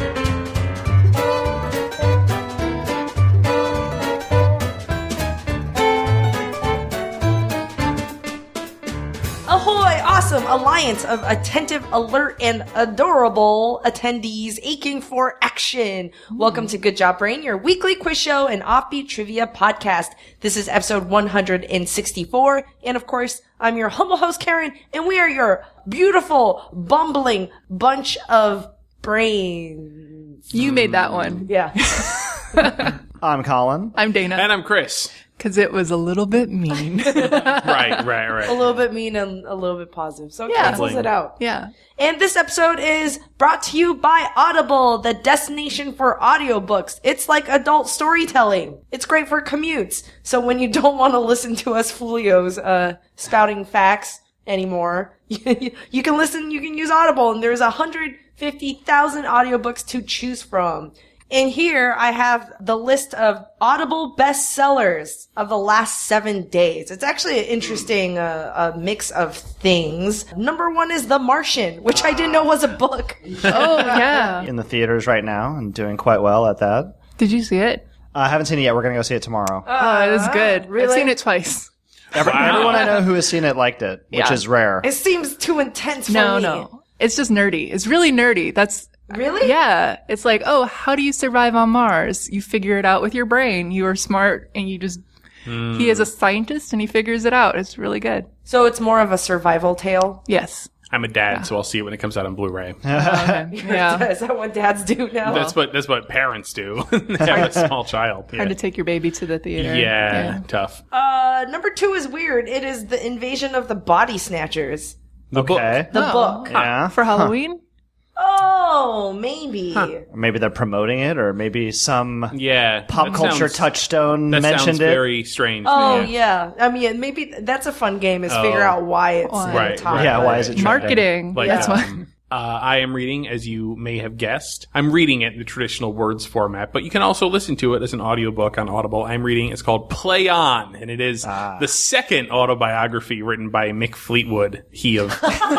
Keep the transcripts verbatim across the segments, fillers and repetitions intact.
Awesome alliance of attentive, alert, and adorable attendees aching for action. Mm. Welcome to Good Job Brain, your weekly quiz show and offbeat trivia podcast. This is episode one hundred sixty-four. And of course, I'm your humble host, Karen, and we are your beautiful, bumbling bunch of brains. You made that one. Yeah. I'm Colin. I'm Dana. And I'm Chris. Because it was a little bit mean. right, right, right. A little bit mean and a little bit positive. So it yeah. cancels it out. Yeah. And this episode is brought to you by Audible, the destination for audiobooks. It's like adult storytelling. It's great for commutes. So when you don't want to listen to us folios, uh, spouting facts anymore, you, you can listen, you can use Audible, and there's one hundred fifty thousand audiobooks to choose from. And here I have the list of Audible bestsellers of the last seven days. It's actually an interesting uh, a mix of things. Number one is The Martian, which I didn't know was a book. Oh, yeah. In the theaters right now and doing quite well at that. Did you see it? I haven't seen it yet. We're going to go see it tomorrow. Uh, oh, it was good. Really? I've seen it twice. Every, Wow. Everyone I know who has seen it liked it, which Yeah. is rare. It seems too intense for No, me. no. It's just nerdy. It's really nerdy. That's... Really? Yeah. It's like, oh, how do you survive on Mars? You figure it out with your brain. You are smart and you just... Mm. He is a scientist and he figures it out. It's really good. So it's more of a survival tale? Yes. I'm a dad, yeah. so I'll see it when it comes out on Blu-ray. Oh, okay. Yeah. Is that what dads do now? That's what that's what parents do. They have a small child. Hard yeah. to take your baby to the theater. Yeah, yeah. tough. Uh, number two is weird. It is The Invasion of the Body Snatchers. The okay. book. The oh. book. Yeah. For Halloween? Huh. Oh, maybe. Huh. Maybe they're promoting it, or maybe some yeah, pop culture sounds, touchstone that mentioned sounds it. very strange. Oh, to me. yeah. I mean, maybe that's a fun game is Oh. figure out why it's Why? in Right, the top. right, yeah, right. why is it trending? Marketing. Like, That's why. um, uh, I am reading, as you may have guessed. I'm reading it in the traditional words format, but you can also listen to it as an audiobook on Audible. I'm reading, it's called Play On, and it is ah. the second autobiography written by Mick Fleetwood, he of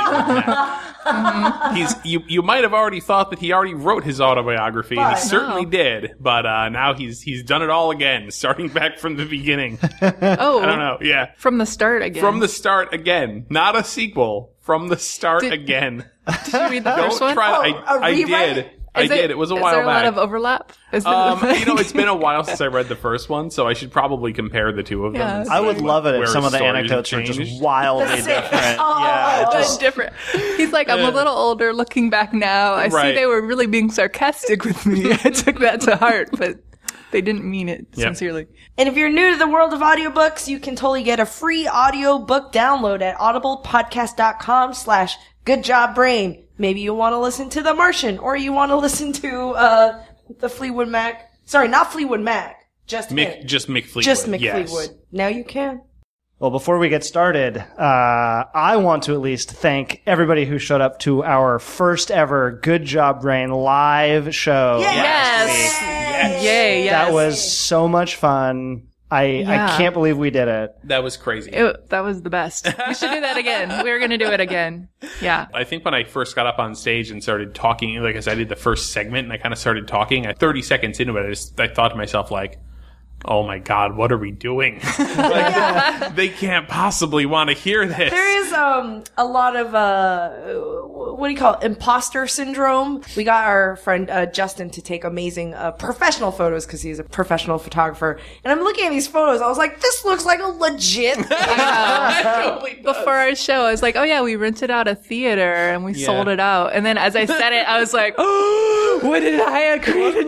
mm-hmm. He's you you might have already thought that he already wrote his autobiography, and he But- certainly No. did, but uh, now he's he's done it all again, starting back from the beginning. Oh. I don't know, yeah. From the start again. From the start again. Not a sequel. From the start Did- again. Did you read the Don't first one? try. Oh, I, a I rewrite? did. I Is did. It was a is while there a back. lot of overlap? Is um, there- you know, it's been a while since I read the first one, so I should probably compare the two of them. Yeah. and I see would love it if where some of the stories anecdotes have were just changed. wildly The same. different. Oh, yeah, it That's just, different. He's like, I'm a little older looking back now. I see Right. they were really being sarcastic with me. I took that to heart, but they didn't mean it Yep. sincerely. And if you're new to the world of audiobooks, you can totally get a free audiobook download at audiblepodcast.com slash good job brain. Maybe you want to listen to The Martian, or you want to listen to uh the Fleetwood Mac. Sorry, not Fleetwood Mac. Just Mick, him. just Mick Fleetwood. Just Mick yes. Fleetwood. Now you can. Well, before we get started, uh, I want to at least thank everybody who showed up to our first ever Good Job Brain live show. Yes! Yes. Yes. Yay, yes. That was so much fun. I, Yeah. I can't believe we did it. That was crazy. It, that was the best. We should do that again. We're going to do it again. Yeah. I think when I first got up on stage and started talking, like I said, I did the first segment and I kind of started talking. At thirty seconds into it, I just I thought to myself, like, oh my God, what are we doing? Like, they can't possibly want to hear this. There is um a lot of uh what do you call it? Imposter syndrome. We got our friend uh, Justin to take amazing uh, professional photos because he's a professional photographer. And I'm looking at these photos. I was like, this looks like a legit thing. It totally does. Before our show, I was like, oh yeah, we rented out a theater and we Yeah. sold it out. And then as I said it, I was like, oh, what did I agree to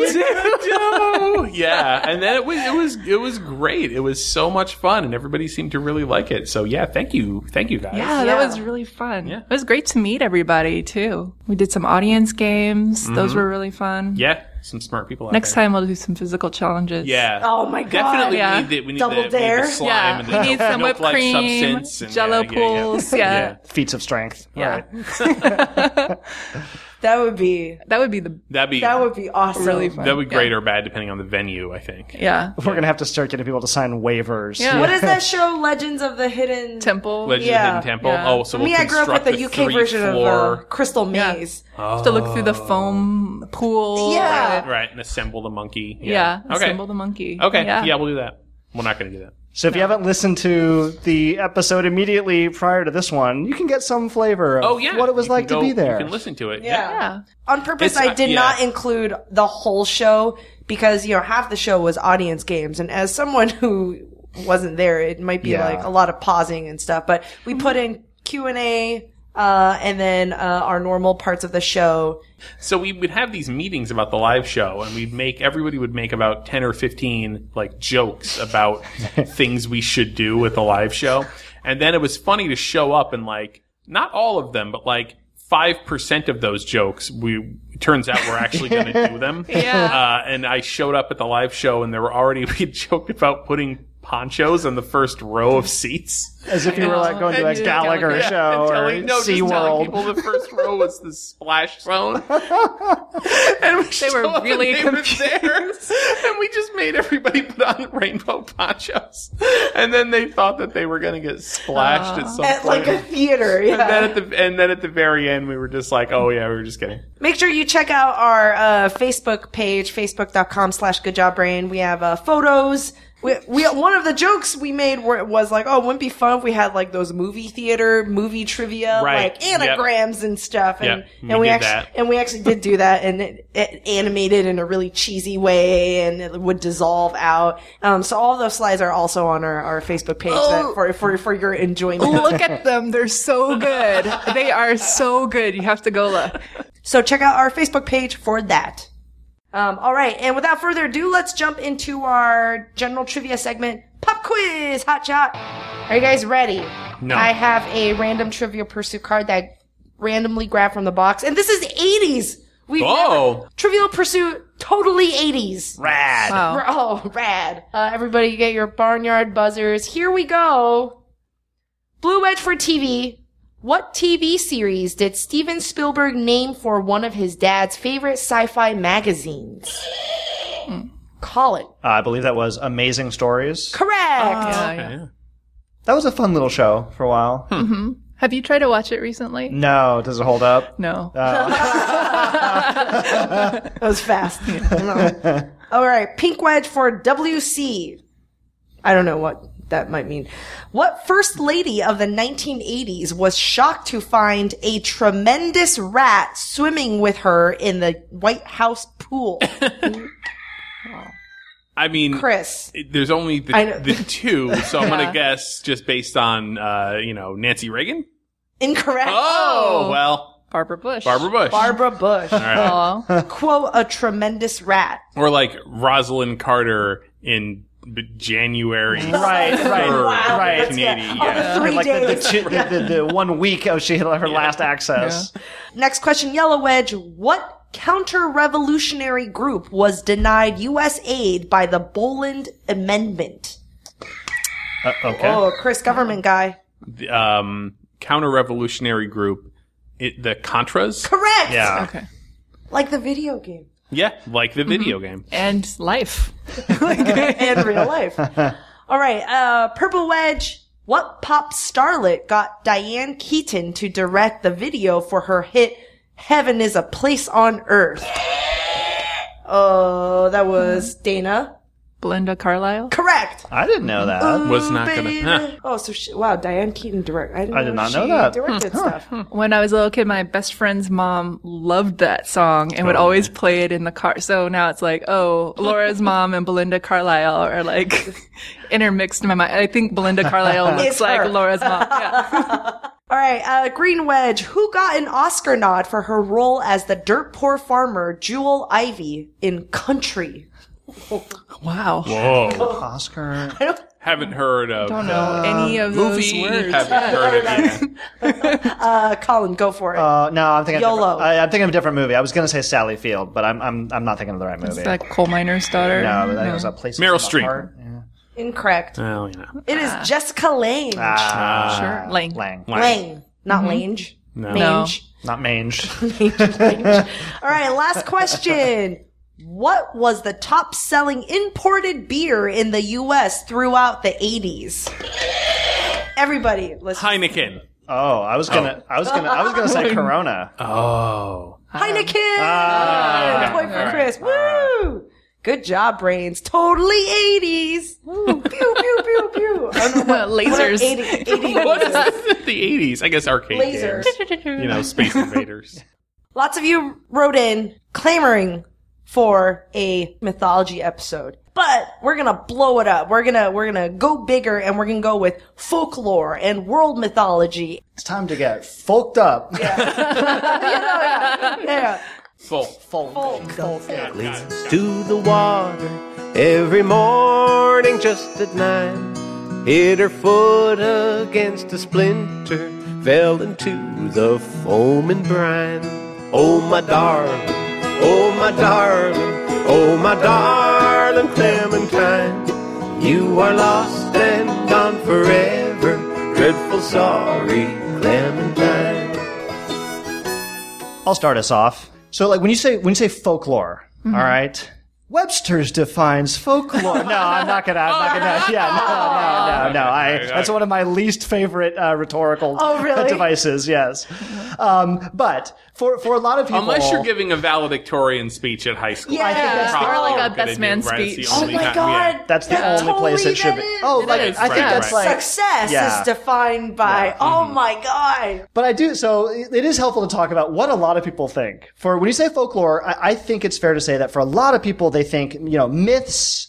do? Yeah, and then it was it was it was great. It was so much fun, and everybody seemed to really like it. So yeah, thank you, thank you guys. Yeah, that Yeah. was really fun. Yeah. It was great to meet everybody too. We did some audience games. Those were really fun. yeah, some smart people out Next there. time we'll do some physical challenges. Yeah. Oh my God. Definitely Yeah. need the, we need Double the, we need dare? the slime Yeah, and we the need milk- some whipped milk-like cream, substance and Jello yeah, yeah, yeah. pools. Yeah. Feats of strength. Yeah. Right. That would be That would be the That'd be that would be awesome. really fun. that would be great or bad depending on the venue, I think. Yeah. We're gonna have to start getting people to sign waivers. Yeah. What is that show? Legends of the Hidden Temple. Legend Yeah. of the Hidden Temple. Yeah. Oh, so For we'll me, I grew up with construct the a U K version of uh, three-floor- Crystal Yeah. Maze. Have to look through the foam pool. Yeah. and- Right, and assemble the monkey. Yeah. Okay. Assemble the monkey. Okay. Yeah. Yeah. we'll do that. We're not going to do that. So if you haven't listened to the episode immediately prior to this one, you can get some flavor of Oh yeah, what it was You like can to go- be there. You can listen to it. Yeah. Yeah. On purpose, It's- I did yeah. not include the whole show because, you know, half the show was audience games. And as someone who wasn't there, it might be Yeah. like a lot of pausing and stuff. But we put in Q and A, uh, and then uh, our normal parts of the show. So we would have these meetings about the live show, and we'd make everybody would make about ten or fifteen like jokes about things we should do with the live show, and then it was funny to show up and like not all of them, but like five percent of those jokes we. It turns out we're actually going to do them. Yeah. Uh, and I showed up at the live show, and there were already we had joked about putting ponchos on the first row of seats. As if you were like going to a And you- Gallagher Yeah, show and or telling, no, just telling SeaWorld. people the first row was the splash zone. and we They were showed up really and they were confused. there. And we just made everybody put on rainbow ponchos. And then they thought that they were going to get splashed at some At point. like a theater, yeah. and then at the and then at the very end, we were just like, "Oh yeah, we were just kidding." Make sure you check out our uh, Facebook page, facebook.com slash goodjobbrain. We have uh, photos. We, we one of the jokes we made were, was like, oh, wouldn't it be fun if we had like those movie theater, movie trivia, Right. like anagrams and stuff. And, Yep. We and we did actually that. and we actually did do that, and it, it animated in a really cheesy way, and it would dissolve out. Um, so all of those slides are also on our, our Facebook page that, for for for your enjoyment. Look at them. They're so good. They are so good. You have to go look. So check out our Facebook page for that. Um, all right, and without further ado, let's jump into our general trivia segment, Pop Quiz Hot Shot. Are you guys ready? No. I have a random Trivia Pursuit card that I randomly grabbed from the box, and this is eighties. We've Oh. never, Trivial Pursuit, totally eighties. Rad. Wow. Oh, rad. Uh, everybody get your barnyard buzzers. Here we go. Blue Wedge for T V. What T V series did Steven Spielberg name for one of his dad's favorite sci-fi magazines? Call it. Uh, I believe that was Amazing Stories. Correct. Yeah, yeah. Yeah. That was a fun little show for a while. Have you tried to watch it recently? No, does it hold up? No. That was fast. All right. Pink Wedge for W C. I don't know what that might mean. What first lady of the nineteen eighties was shocked to find a tremendous rat swimming with her in the White House pool? I mean, Chris. it- there's only the, I know. the two, so I'm Yeah. gonna guess just based on uh, you know Nancy Reagan. Incorrect. Oh well, Barbara Bush. Barbara Bush. Barbara Bush. All right. Aw. Quote, a tremendous rat. Or like Rosalind Carter in B- January. Right, right, third, wow, right. nineteen eighty. yeah. Yeah. Three like the, the, days. two- the, the, the one week oh, she had her last access. Next question, Yellow Wedge. What counter-revolutionary group was denied U S aid by the Boland Amendment? Uh, okay. Oh, Chris, government guy. The, um, counter-revolutionary group, it, the Contras. Correct. Yeah. Okay. Like the video game. Yeah, like the video game. And life. And real life. All right, uh, Purple Wedge. What pop starlet got Diane Keaton to direct the video for her hit Heaven is a Place on Earth? Oh, that was Dana. Belinda Carlisle. Correct. I didn't know that. Was not gonna- Baby. huh. Oh, so she, wow, Diane Keaton direct. I, didn't I did not she know that. Directed stuff. When I was a little kid, my best friend's mom loved that song and would always play it in the car. So now it's like, oh, Laura's mom and Belinda Carlisle are like intermixed in my mind. I think Belinda Carlisle looks It's like her. Laura's mom. Yeah. All right, uh, Green Wedge. Who got an Oscar nod for her role as the dirt poor farmer Jewel Ivy in Country? Wow. Whoa. Oscar. I don't. Haven't heard of Don't know any of those movie. words. Haven't heard of it. Uh, Colin, go for it. Uh, no, I'm thinking. Of a YOLO. different- I, I'm thinking of a different movie. I was going to say Sally Field, but I'm I'm I'm not thinking of the right movie. It's that coal miner's daughter. no, but I think it was a place. Meryl in the Streep. Heart. Yeah. Incorrect. Well, you know. It is Jessica Lange. Ah, Sure. Lang. Lang. Lange, not Lange. No. Mange. Not mange. Mange, mange. All right, last question. What was the top-selling imported beer in the U S throughout the eighties? Everybody, listen. Heineken. Oh, I was gonna, I was gonna, I was gonna say Corona. Oh. Heineken! Ah. Point for Chris. Woo! Good job, brains. Totally eighties. Woo. Pew, pew, pew, pew. I don't know what, Lasers. What eighty, eighty What lasers. is the eighties? I guess arcade Lasers. games. You know, Space Invaders. Lots of you wrote in clamoring for a mythology episode. But we're gonna blow it up. We're gonna, we're gonna go bigger and we're gonna go with folklore and world mythology. It's time to get folked up. Yeah. Full. Folk. Folk. leads to the water every morning just at nine. Hit her foot against a splinter, fell into the foaming brine. Oh, my darling, oh, my darling, oh, my darling Clementine. You are lost and gone forever, dreadful sorry Clementine. I'll start us off. So, like, when you say when you say folklore, Mm-hmm. all right, Webster's defines folklore. No, I'm not gonna. I'm not gonna. Yeah, no, no, no, no. I that's one of my least favorite uh, rhetorical Oh, really? devices. Yes, um, but for for a lot of people, Unless you're giving a valedictorian speech at high school. Yeah. I think that's Probably Or like a gonna best do, man right? It's the speech. Oh only my time- god. yeah. that's the That only place totally it should that be. is. Oh, It like is, I think right, that's right. like Success yeah. is defined by, oh my god. But I do, so it it is helpful to talk about what a lot of people think. For when you say folklore, I, I think it's fair to say that for a lot of people, they think, you know, myths,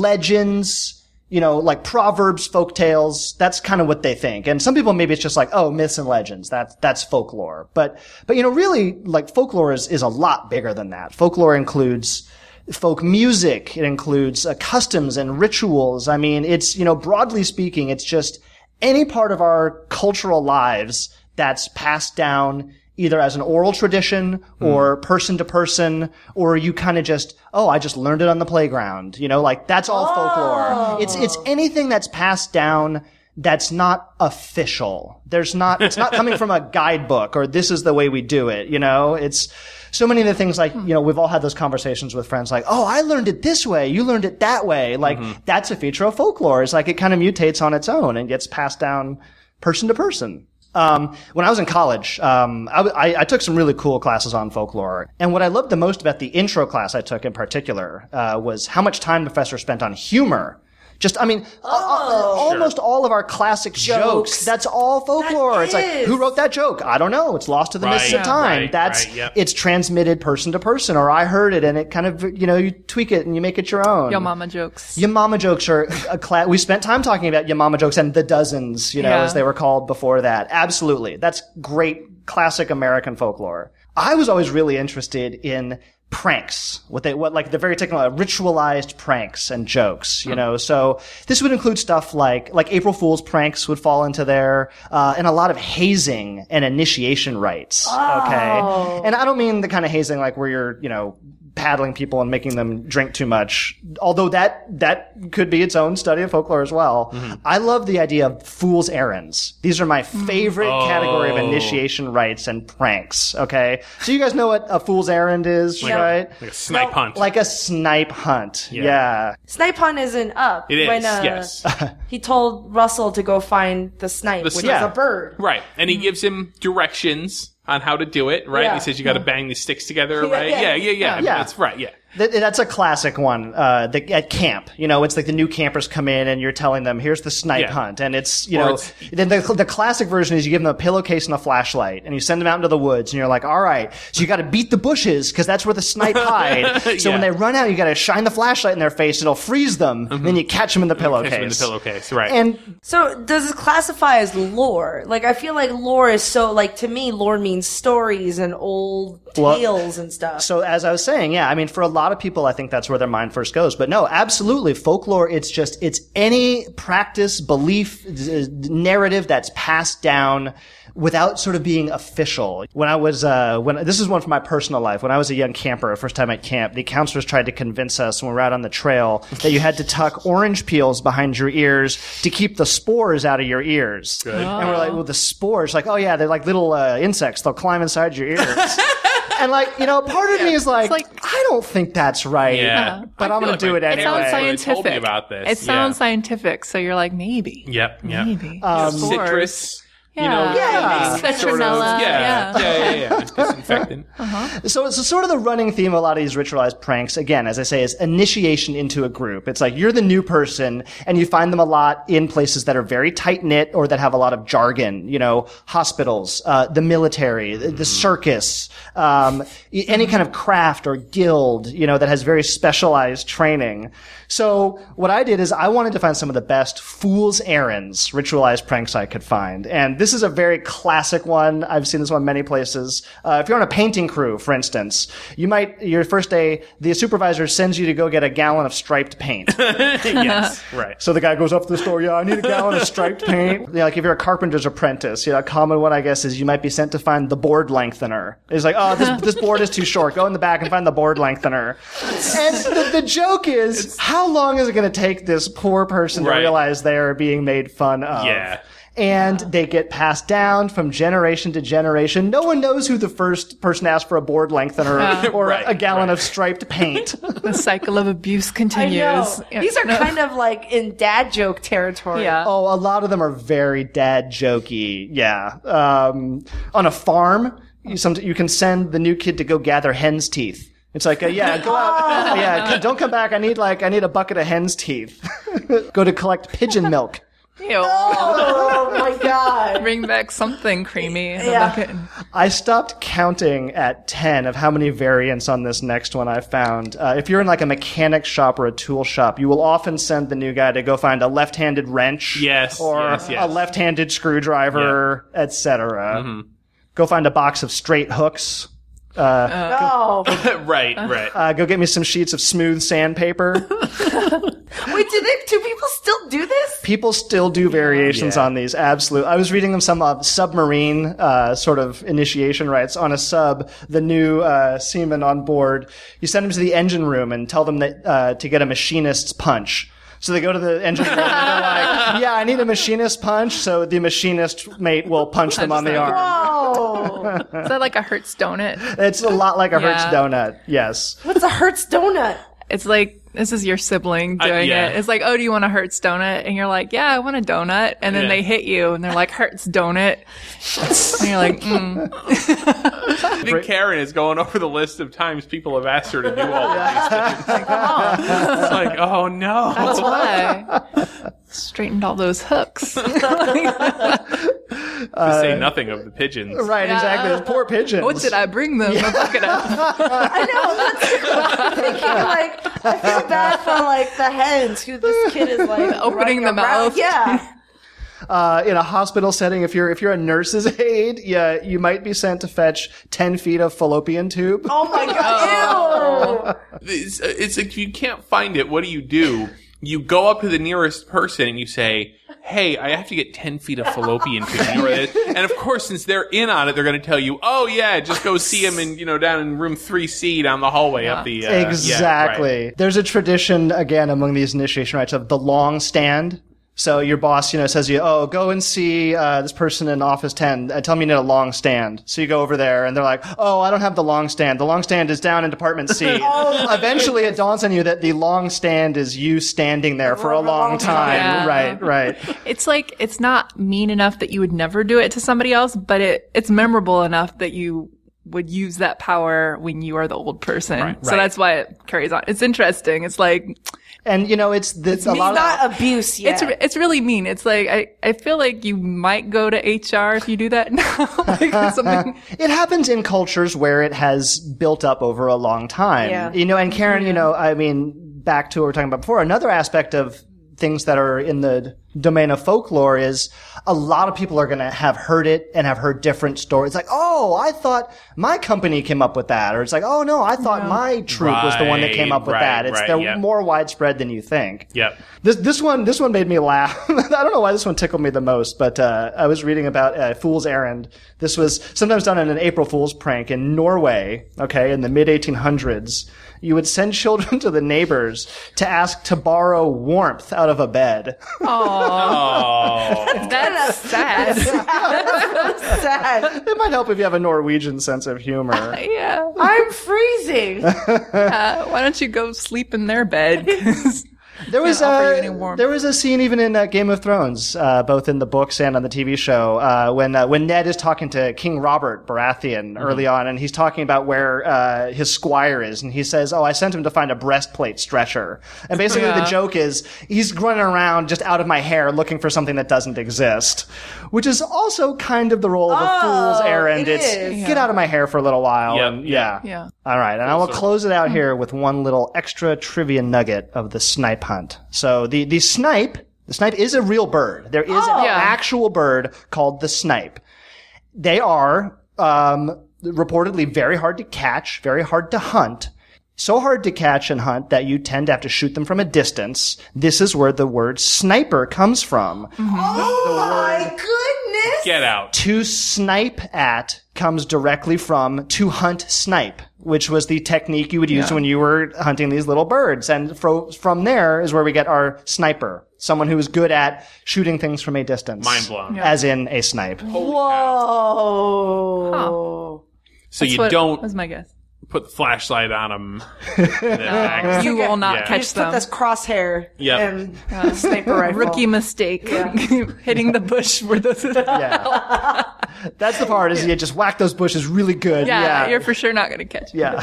legends, you know, like proverbs, folk tales, that's kind of what they think. And some people, maybe it's just like, oh, myths and legends, that's, that's folklore. But, but, you know, really, like, folklore is, is a lot bigger than that. Folklore includes folk music. It includes uh, customs and rituals. I mean, it's, you know, broadly speaking, it's just any part of our cultural lives that's passed down either as an oral tradition or person to person, or you kind of just, oh, I just learned it on the playground. You know, like that's all folklore. It's, it's anything that's passed down that's not official. There's not, it's not coming from a guidebook or this is the way we do it. You know, it's so many of the things like, you know, we've all had those conversations with friends like, oh, I learned it this way. You learned it that way. Like that's a feature of folklore. It's like it kind of mutates on its own and gets passed down person to person. Um, when I was in college, um, I, I, I took some really cool classes on folklore. And what I loved the most about the intro class I took in particular, uh, was how much time the professor spent on humor. Just, I mean, uh, uh, almost all of our classic jokes. Jokes. That's all folklore. That It's like, is. who wrote that joke? I don't know. It's lost to the mists Right, of time. right, That's, right, yep. it's transmitted person to person, or I heard it and it kind of, you know, you tweak it and you make it your own. Yo mama jokes. Your mama jokes are a class. We spent time talking about your mama jokes and the dozens, you know, Yeah. as they were called before that. Absolutely. That's great classic American folklore. I was always really interested in pranks, what they, what, like the very technical, ritualized pranks and jokes, you know, so this would include stuff like, like April Fool's pranks would fall into there, uh, and a lot of hazing and initiation rites. Okay. And I don't mean the kind of hazing like where you're, you know, paddling people and making them drink too much. Although that, that could be its own study of folklore as well. I love the idea of fool's errands. These are my favorite category of Oh. initiation rites and pranks. Okay. So you guys know what a fool's errand is, Yeah. right? Like a snipe No, hunt. Like a snipe hunt. Yeah. Yeah. Snipe hunt isn't up. It is, when, uh, yes. he told Russell to go find the snipe, The which snipe. is a bird. Right. And he gives him directions on how to do it, right? Yeah. He says you got to bang these sticks together, Yeah, right? yeah. Yeah, yeah, yeah. Yeah. That's right, yeah. Th- That's a classic one. Uh, the, at camp, you know, it's like the new campers come in and you're telling them, here's the snipe Yeah. hunt. And it's, you Or know, it's- then the, the classic version is you give them a pillowcase and a flashlight and you send them out into the woods and you're like, all right, so you got to beat the bushes because that's where the snipe hide. So Yeah. when they run out, you got to shine the flashlight in their face. It'll freeze them. And then you catch them in the pillowcase. Catch him in the pillowcase, right. And So does it classify as lore? Like, I feel like lore is so, like, to me, lore means stories and old Well, tales and stuff. So as I was saying, yeah, I mean, for a lot of people, I think that's where their mind first goes. But no, absolutely, folklore, it's just, it's any practice, belief, d- narrative that's passed down without sort of being official. When I was, uh, when, this is one from my personal life. When I was a young camper, first time at camp, the counselors tried to convince us when we were out on the trail that you had to tuck orange peels behind your ears to keep the spores out of your ears. Good. And we're like, well, the spores, like, oh yeah, they're like little, uh, insects. They'll climb inside your ears. And like, you know, part of me is like, like- I don't think that's right. Yeah. But I I'm feel going like to do my it It anyway. sounds Anyway, they scientific. told me about this. It sounds Yeah. scientific, so you're like, maybe. Yep, yep. Maybe. Um, Spores. Citrus. Yeah. You know, Yeah. sort of- Citronella. yeah, Yeah. yeah, yeah, yeah, yeah. Disinfectant. So it's sort of the running theme of a lot of these ritualized pranks, again, as I say, is initiation into a group. It's like you're the new person and you find them a lot in places that are very tight-knit or that have a lot of jargon, you know, hospitals, uh, the military, the, the circus, um, any kind of craft or guild, you know, that has very specialized training. So what I did is I wanted to find some of the best fool's errands ritualized pranks I could find. And this is a very classic one. I've seen this one many places. Uh, if you're on a painting crew, for instance, you might, your first day, the supervisor sends you to go get a gallon of striped paint. Yes, right. So the guy goes up to the store, yeah, I need a gallon of striped paint. You know, like if you're a carpenter's apprentice, you know, a common one, I guess, is you might be sent to find the board lengthener. It's like, oh, this, this board is too short. Go in the back and find the board lengthener. And the, the joke is, how long is it going to take this poor person to Right. realize they are being made fun of? Yeah. And they get passed down from generation to generation. No one knows who the first person asked for a board lengthener or Right, a gallon right. of striped paint. The cycle of abuse I continues. know. Yeah. These are No. kind of like in dad joke territory. Yeah. Oh, a lot of them are very dad jokey. Yeah. Um, on a farm, you, some, you can send the new kid to go gather hen's teeth. It's like, uh, yeah, go out. Yeah, don't come back. I need like, I need a bucket of hen's teeth. Go to collect pigeon milk. Ew. Oh my god. Bring back something creamy in the Yeah. bucket. I stopped counting at ten of how many variants on this next one I found. Uh, if you're in like a mechanic shop or a tool shop, you will often send the new guy to go find a left-handed wrench. Yes, Or yes, yes. a left-handed screwdriver, et cetera. Go find a box of straight hooks. Oh. right, right. Uh, go get me some sheets of smooth sandpaper. Wait, do they, do people still do this? People still do variations Yeah. on these. Absolute. I was reading them some uh, submarine uh, sort of initiation rites on a sub. The new uh, seaman on board, you send them to the engine room and tell them that uh, to get a machinist's punch. So they go to the engine room and they're like, "Yeah, I need a machinist punch." So the machinist mate will punch them on the arm. Oh. Is that like a Hertz donut? It's a lot like a Hertz Yeah. donut. Yes. What's a Hertz donut? It's like, this is your sibling doing yeah. it. It's like, oh, do you want a Hertz donut? And you're like, yeah, I want a donut. And then Yeah. they hit you and they're like, Hertz donut. And you're like, mm. I think Karen is going over the list of times people have asked her to do all of these things. It's like, oh no. That's why. Straightened all those hooks. To say nothing of the pigeons. Right. Exactly. Those poor pigeons. What did I bring them? A bucket of. I know. That's, I'm thinking like I feel bad for like the hens who this kid is like Opening running the around. mouth. Yeah. Uh, in a hospital setting, if you're if you're a nurse's aide, yeah, you might be sent to fetch ten feet of fallopian tube. Oh my god. Ew. It's, it's like you can't find it. What do you do? You go up to the nearest person and you say, hey, I have to get ten feet of fallopian tube. And of course, since they're in on it, they're going to tell you, oh yeah, just go see him in, you know, down in room three C down the hallway up the, uh, Exactly. Yeah, right. There's a tradition, again, among these initiation rites of the long stand. So your boss, you know, says to you, oh, go and see uh, this person in office ten. Uh, tell me you need a long stand. So you go over there, and they're like, oh, I don't have the long stand. The long stand is down in department C. Oh, Eventually, it dawns on you that the long stand is you standing there for a long time. Yeah. Right, right. It's like, it's not mean enough that you would never do it to somebody else, but it, it's memorable enough that you would use that power when you are the old person. Right. So Right. that's why it carries on. It's interesting. It's like, And, you know, it's, the, it's a It's lot of... not abuse yet. it's, it's really mean. It's like, I, I feel like you might go to H R if you do that now. Like something. It happens in cultures where it has built up over a long time. Yeah. You know, and Karen, you know, I mean, back to what we were talking about before, another aspect of things that are in the domain of folklore is a lot of people are going to have heard it and have heard different stories. Like, oh, I thought my company came up with that. Or it's like, oh, no, I thought my troupe was the one that came up with Right, that. It's right, They're yep. more widespread than you think. Yep. This this one this one made me laugh. I don't know why this one tickled me the most, but uh, I was reading about uh, Fool's Errand. This was sometimes done in an April Fool's prank in Norway, okay, in the mid eighteen hundreds. You would send children to the neighbors to ask to borrow warmth out of a bed. Oh. That's sad. Sad. It might help if you have a Norwegian sense of humor. Yeah. I'm freezing. Uh, why don't you go sleep in their bed? 'Cause There was Can't offer you uh, any warmth. there was a scene even in uh, Game of Thrones, uh, both in the books and on the T V show, uh, when uh, when Ned is talking to King Robert Baratheon Mm-hmm. early on, and he's talking about where uh, his squire is, and he says, "Oh, I sent him to find a breastplate stretcher." And basically, Yeah. the joke is he's running around just out of my hair looking for something that doesn't exist, which is also kind of the role of a Oh, fool's errand. it It's is. get out of my hair for a little while, Yep, and yeah. yeah. Yeah. All right, and I will close it out here with one little extra trivia nugget of the snipe hunt. So the, the snipe, the snipe is a real bird. There is an Yeah. actual bird called the snipe. They are um, reportedly very hard to catch, very hard to hunt. So hard to catch and hunt that you tend to have to shoot them from a distance. This is where the word sniper comes from. Oh my goodness. Get out. To snipe at comes directly from to hunt snipe, which was the technique you would use Yeah. when you were hunting these little birds. And fro- from there is where we get our sniper, someone who is good at shooting things from a distance. Mind blown. Yeah. As in a snipe. Whoa. So That's you what- don't That's my guess. put the flashlight on them. Uh, You will not Yeah. You catch just put them. this crosshair Yep. and a sniper rifle. Rookie mistake. Hitting the bush where those. Yeah. That's the part is you just whack those bushes really good. Yeah, Yeah. you're for sure not going to catch it. yeah.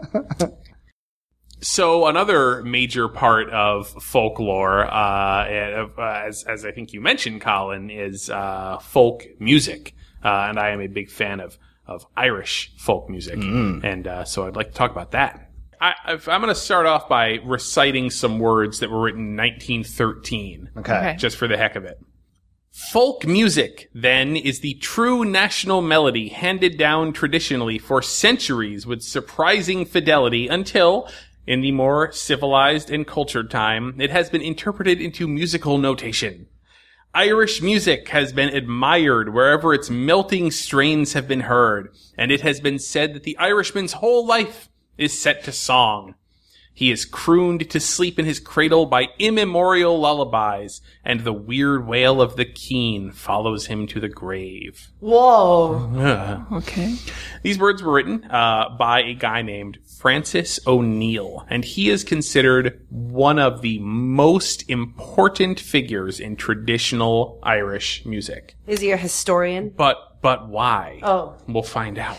So another major part of folklore, uh, and, uh, as, as I think you mentioned, Colin, is uh, folk music, uh, and I am a big fan of of Irish folk music, and uh, so I'd like to talk about that. I, if I'm going to start off by reciting some words that were written in nineteen thirteen, Okay. Okay. just for the heck of it. Folk music, then, is the true national melody handed down traditionally for centuries with surprising fidelity until, in the more civilized and cultured time, it has been interpreted into musical notation. Irish music has been admired wherever its melting strains have been heard, and it has been said that the Irishman's whole life is set to song. He is crooned to sleep in his cradle by immemorial lullabies, and the weird wail of the keen follows him to the grave. Whoa. Okay. These words were written uh, by a guy named Francis O'Neill, and he is considered one of the most important figures in traditional Irish music. Is he a historian? But but why? Oh. We'll find out.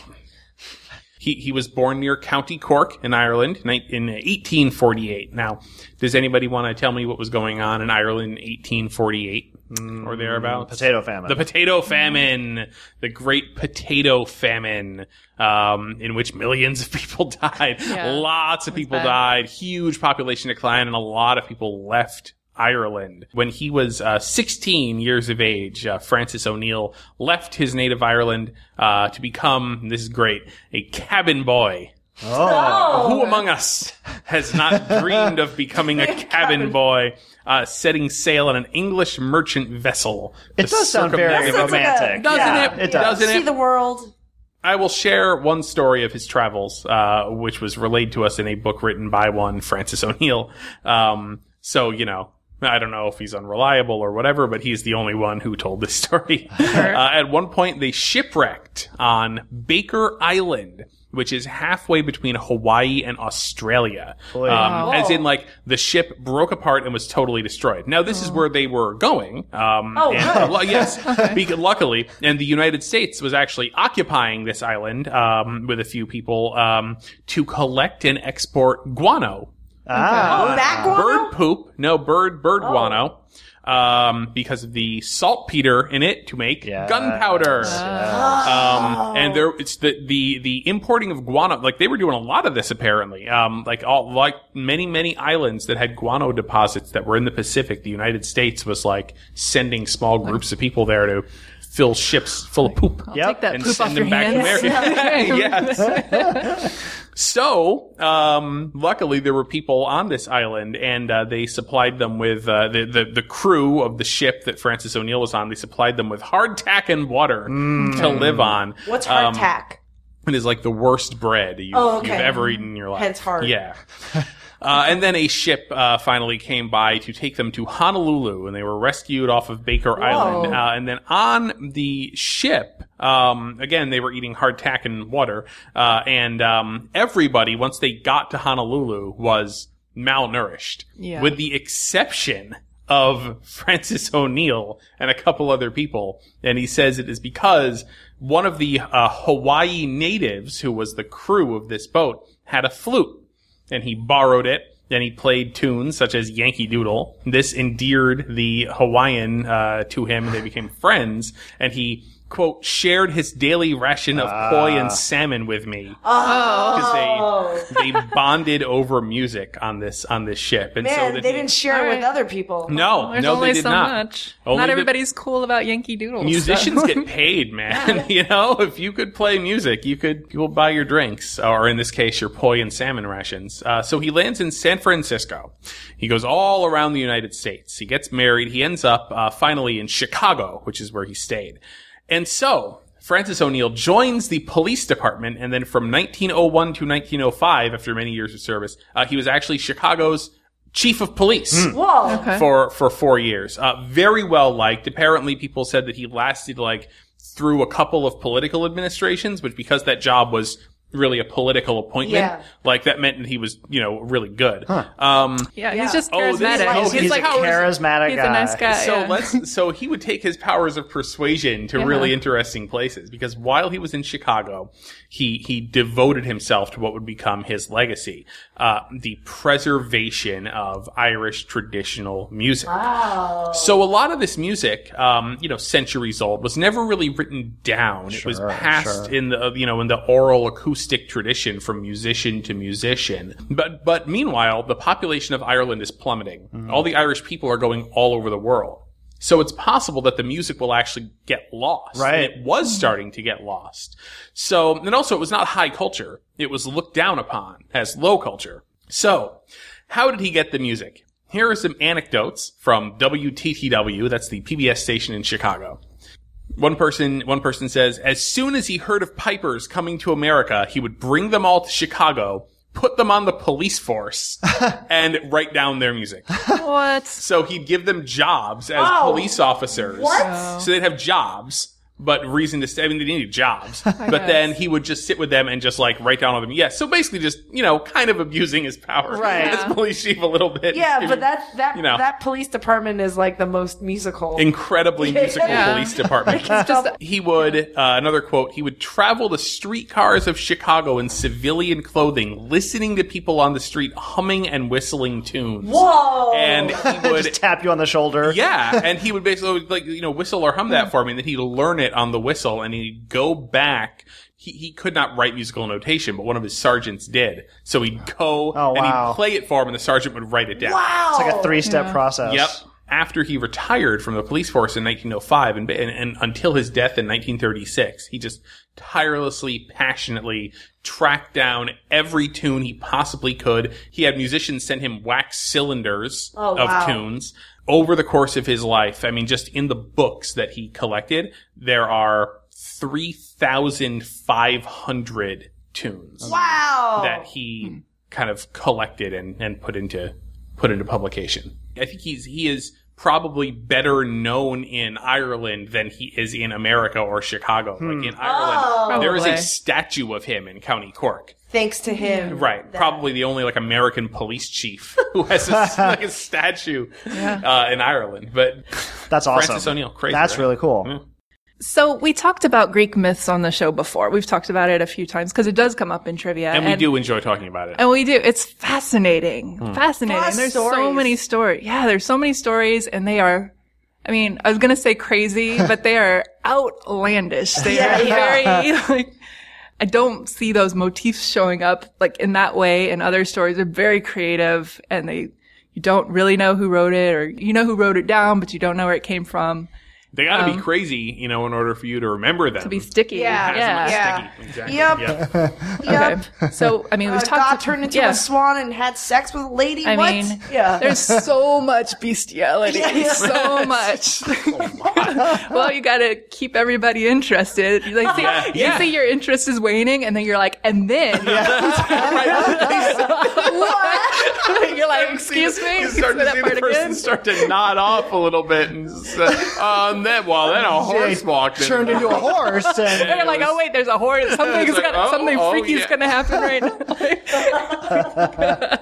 He he was born near County Cork in Ireland in in eighteen forty-eight. Now, does anybody want to tell me what was going on in Ireland in eighteen forty-eight or thereabouts? Potato famine. The potato famine, the great potato famine, um, in which millions of people died. Yeah, Lots of people bad. died, huge population decline, and a lot of people left Ireland. When he was uh, sixteen years of age, uh, Francis O'Neill left his native Ireland uh, to become, and this is great, a cabin boy. Oh. Who among us has not dreamed of becoming a cabin boy, uh, setting sail on an English merchant vessel? It to does sound very circumnant- Sounds like a- romantic. Doesn't yeah, it? It does. Doesn't See it? the world. I will share one story of his travels, uh, which was relayed to us in a book written by one Francis O'Neill. Um, so, you know, I don't know if he's unreliable or whatever, but he's the only one who told this story. Uh, at one point, they shipwrecked on Baker Island, which is halfway between Hawaii and Australia. Boy. Um, Wow. as in, like, the ship broke apart and was totally destroyed. Now, this is where they were going. Um, Oh, and, good. uh, lu- yes, Beca- luckily. And the United States was actually occupying this island um, with a few people um, to collect and export guano. Ah. Bat guano? Bird poop. No, bird, bird guano. Um, because of the saltpeter in it to make Yes. gunpowder. Yes. Um, and there, it's the, the, the importing of guano, like they were doing a lot of this apparently. Um, like all, like many, many islands that had guano deposits that were in the Pacific, the United States was like sending small groups of people there to fill ships full of poop. Yep. Take that And poop send off them your back to hands. America. Yes. So, um, luckily there were people on this island and, uh, they supplied them with, uh, the, the, the crew of the ship that Francis O'Neill was on, they supplied them with hardtack and water to live on. What's Um, hardtack? It is like the worst bread you've, Oh, okay. you've ever eaten in your life. Hence hard. Yeah. Uh, and then a ship, uh, finally came by to take them to Honolulu, and they were rescued off of Baker Island. Uh, and then on the ship, um, again, they were eating hardtack and water, uh, and, um, everybody, once they got to Honolulu, was malnourished. Yeah. With the exception of Francis O'Neill and a couple other people. And he says it is because one of the, uh, Hawaii natives, who was the crew of this boat, had a flute. And he borrowed it, and he played tunes such as Yankee Doodle. This endeared the Hawaiian uh, to him, and they became friends. And he, quote, shared his daily ration of poi and salmon with me. Oh. Because they, they bonded over music on this on this ship. And Man, so that they he- didn't share it with Alright. other people. No, There's no, only they did so not. much. Only Not the- everybody's cool about Yankee Doodle. Musicians so. get paid, man. You know, if you could play music, you could you will buy your drinks, or in this case, your poi and salmon rations. Uh, so he lands in San Francisco. He goes all around the United States. He gets married. He ends up uh, finally in Chicago, which is where he stayed. And so Francis O'Neill joins the police department, and then from nineteen oh one to nineteen oh five, after many years of service, uh, he was actually Chicago's chief of police. Whoa. Okay. For, for four years. Uh, very well liked. Apparently people said that he lasted like through a couple of political administrations, but because that job was really a political appointment, Yeah. like that meant that he was, you know, really good. Um, Yeah, Yeah. he's just Oh, this- charismatic. oh, he's, he's He's like a charismatic he's guy. a nice guy. so yeah. let's, so he would take his powers of persuasion to Yeah. really interesting places, because while he was in Chicago, he, he devoted himself to what would become his legacy, uh, the preservation of Irish traditional music. Wow. So a lot of this music, um, you know, centuries old, was never really written down. It was Sure, passed sure. in the, you know, in the oral acoustic tradition from musician to musician. But, but meanwhile, the population of Ireland is plummeting. Mm-hmm. All the Irish people are going all over the world. So it's possible that the music will actually get lost. Right. And it was starting to get lost. So, and also it was not high culture. It was looked down upon as low culture. So, how did he get the music? Here are some anecdotes from W T T W, that's the P B S station in Chicago. One person, one person says, as soon as he heard of pipers coming to America, he would bring them all to Chicago, put them on the police force, and write down their music. What? So he'd give them jobs as Oh, police officers. what? So they'd have jobs, but reason to stay. I mean, they needed jobs. But guess. then he would just sit with them and just like write down all them. Yeah. So basically just, you know, kind of abusing his power Right. as police chief a little bit. Yeah, but that that You know. that police department is like the most musical. Incredibly musical Yeah. police department. Just He would, uh, another quote, he would travel the streetcars of Chicago in civilian clothing, listening to people on the street humming and whistling tunes. Whoa. And he would, Just tap you on the shoulder. yeah, and he would basically, like, you know, whistle or hum that for me, and then he'd learn it on the whistle, and he'd go back. He, he could not write musical notation, but one of his sergeants did. So he'd go, Oh, and wow. he'd play it for him, and the sergeant would write it down. wow. It's like a three-step Yeah. process. Yep. After he retired from the police force in nineteen oh five and, and, and until his death in nineteen thirty-six, he just tirelessly, passionately tracked down every tune he possibly could. He had musicians send him wax cylinders Oh, of wow. tunes over the course of his life. I mean, just in the books that he collected, there are three thousand five hundred tunes Wow. that he kind of collected and, and put into put into publication. I think he's he is probably better known in Ireland than he is in America or Chicago. Like in Ireland, Oh. there is a Probably. statue of him in County Cork. Thanks to him. Right, that- probably the only like American police chief who has a, like a statue uh, in Ireland. But That's awesome. Francis O'Neill, crazy. That's right? really cool. Yeah. So we talked about Greek myths on the show before. We've talked about it a few times because it does come up in trivia. And we do enjoy talking about it. And we do. It's fascinating. Fascinating. Plus There's so stories. many stories. Yeah, there's so many stories and they are, I mean, I was going to say crazy, but they are outlandish. They are very, like, I don't see those motifs showing up like in that way in other stories. They're very creative and they, you don't really know who wrote it or you know who wrote it down, but you don't know where it came from. They got to Um, be crazy, you know, in order for you to remember them. To be sticky. Yeah. Yeah. Yeah. Sticky. Exactly. Yep. Yeah. Yep. Okay. So, I mean, we've Uh, talked God turned into yeah. a swan and had sex with a lady. I what? mean, yeah. there's so much bestiality. Yeah. So much. Well, you gotta keep everybody interested. You like, see, Yeah. you Yeah. see your interest is waning, and then you're like, and then you're like, excuse me, You start say to that see part the person again. start to nod off a little bit, and say, um, then well, then a horse walked in. Turned into a horse, and And you're like, oh wait, there's a horse. Something's It's like, gonna, oh, something oh, freaky's yeah. gonna happen right now.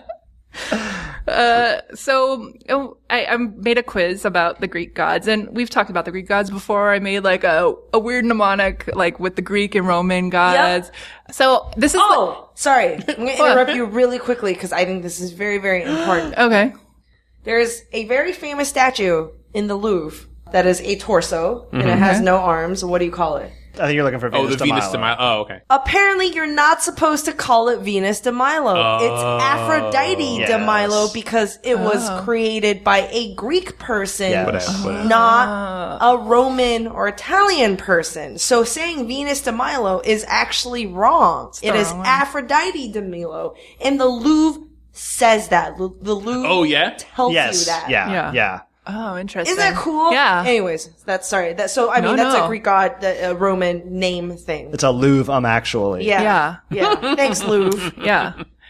Uh, so oh, I, I made a quiz about the Greek gods, and we've talked about the Greek gods before. I made like a, a weird mnemonic, like with the Greek and Roman gods. So this is Oh, sorry. I'm going to interrupt you really quickly because I think this is very, very important. the, okay. There's a very famous statue in the Louvre that is a torso and it has no arms. What do you call it? I think you're looking for Oh, Venus the de Venus Milo. de Milo. Oh, okay. Apparently, you're not supposed to call it Venus de Milo. It's Aphrodite de Yes. Milo because it was created by a Greek person, Yes. Whatever. whatever. not a Roman or Italian person. So saying Venus de Milo is actually wrong. It the is wrong one. Aphrodite de Milo. And the Louvre says that. Lu- The Louvre Oh, yeah? tells Yes. you that. Yeah. Yeah. Yeah. Oh, interesting. Isn't that cool? Yeah. Anyways, that's sorry. That so I mean No, that's no. a Greek god, the, a Roman name thing. It's a Louvre, um, actually. Yeah. Yeah. Yeah. Thanks, Louvre. Yeah.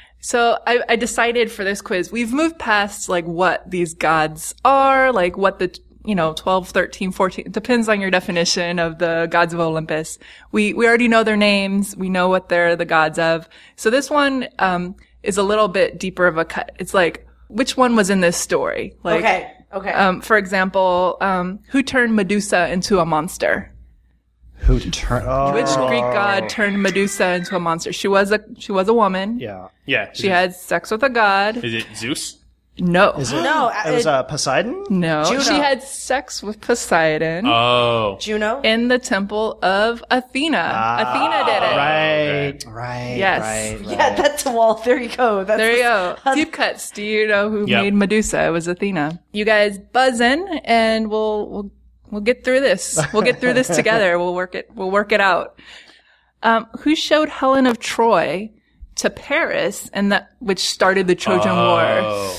So I, I decided for this quiz, we've moved past like what these gods are, like what the, you know, twelve, thirteen, fourteen, it depends on your definition of the gods of Olympus. We, we already know their names. We know what they're the gods of. So this one, um, is a little bit deeper of a cut. It's like, which one was in this story? Like, Okay. Okay. um, for example, um, who turned Medusa into a monster? Who turned? Oh. Which Greek god turned Medusa into a monster? She was a, she was a woman. Yeah. Yeah. She had sex with a god. Is it Zeus? No. Is it? No, It was uh, uh, Poseidon. No, Juno. she had sex with Poseidon Oh. Juno. in the temple of Athena. Athena did it. Right. Right. Yes. Right. right. Yeah, that's well. There you go. That's There you go. Deep cuts. Do you know who Yep. made Medusa? It was Athena. You guys buzz in, and we'll we'll we'll get through this. We'll get through this together. We'll work it. We'll work it out. Um, who showed Helen of Troy to Paris, and that which started the Trojan War? Oh.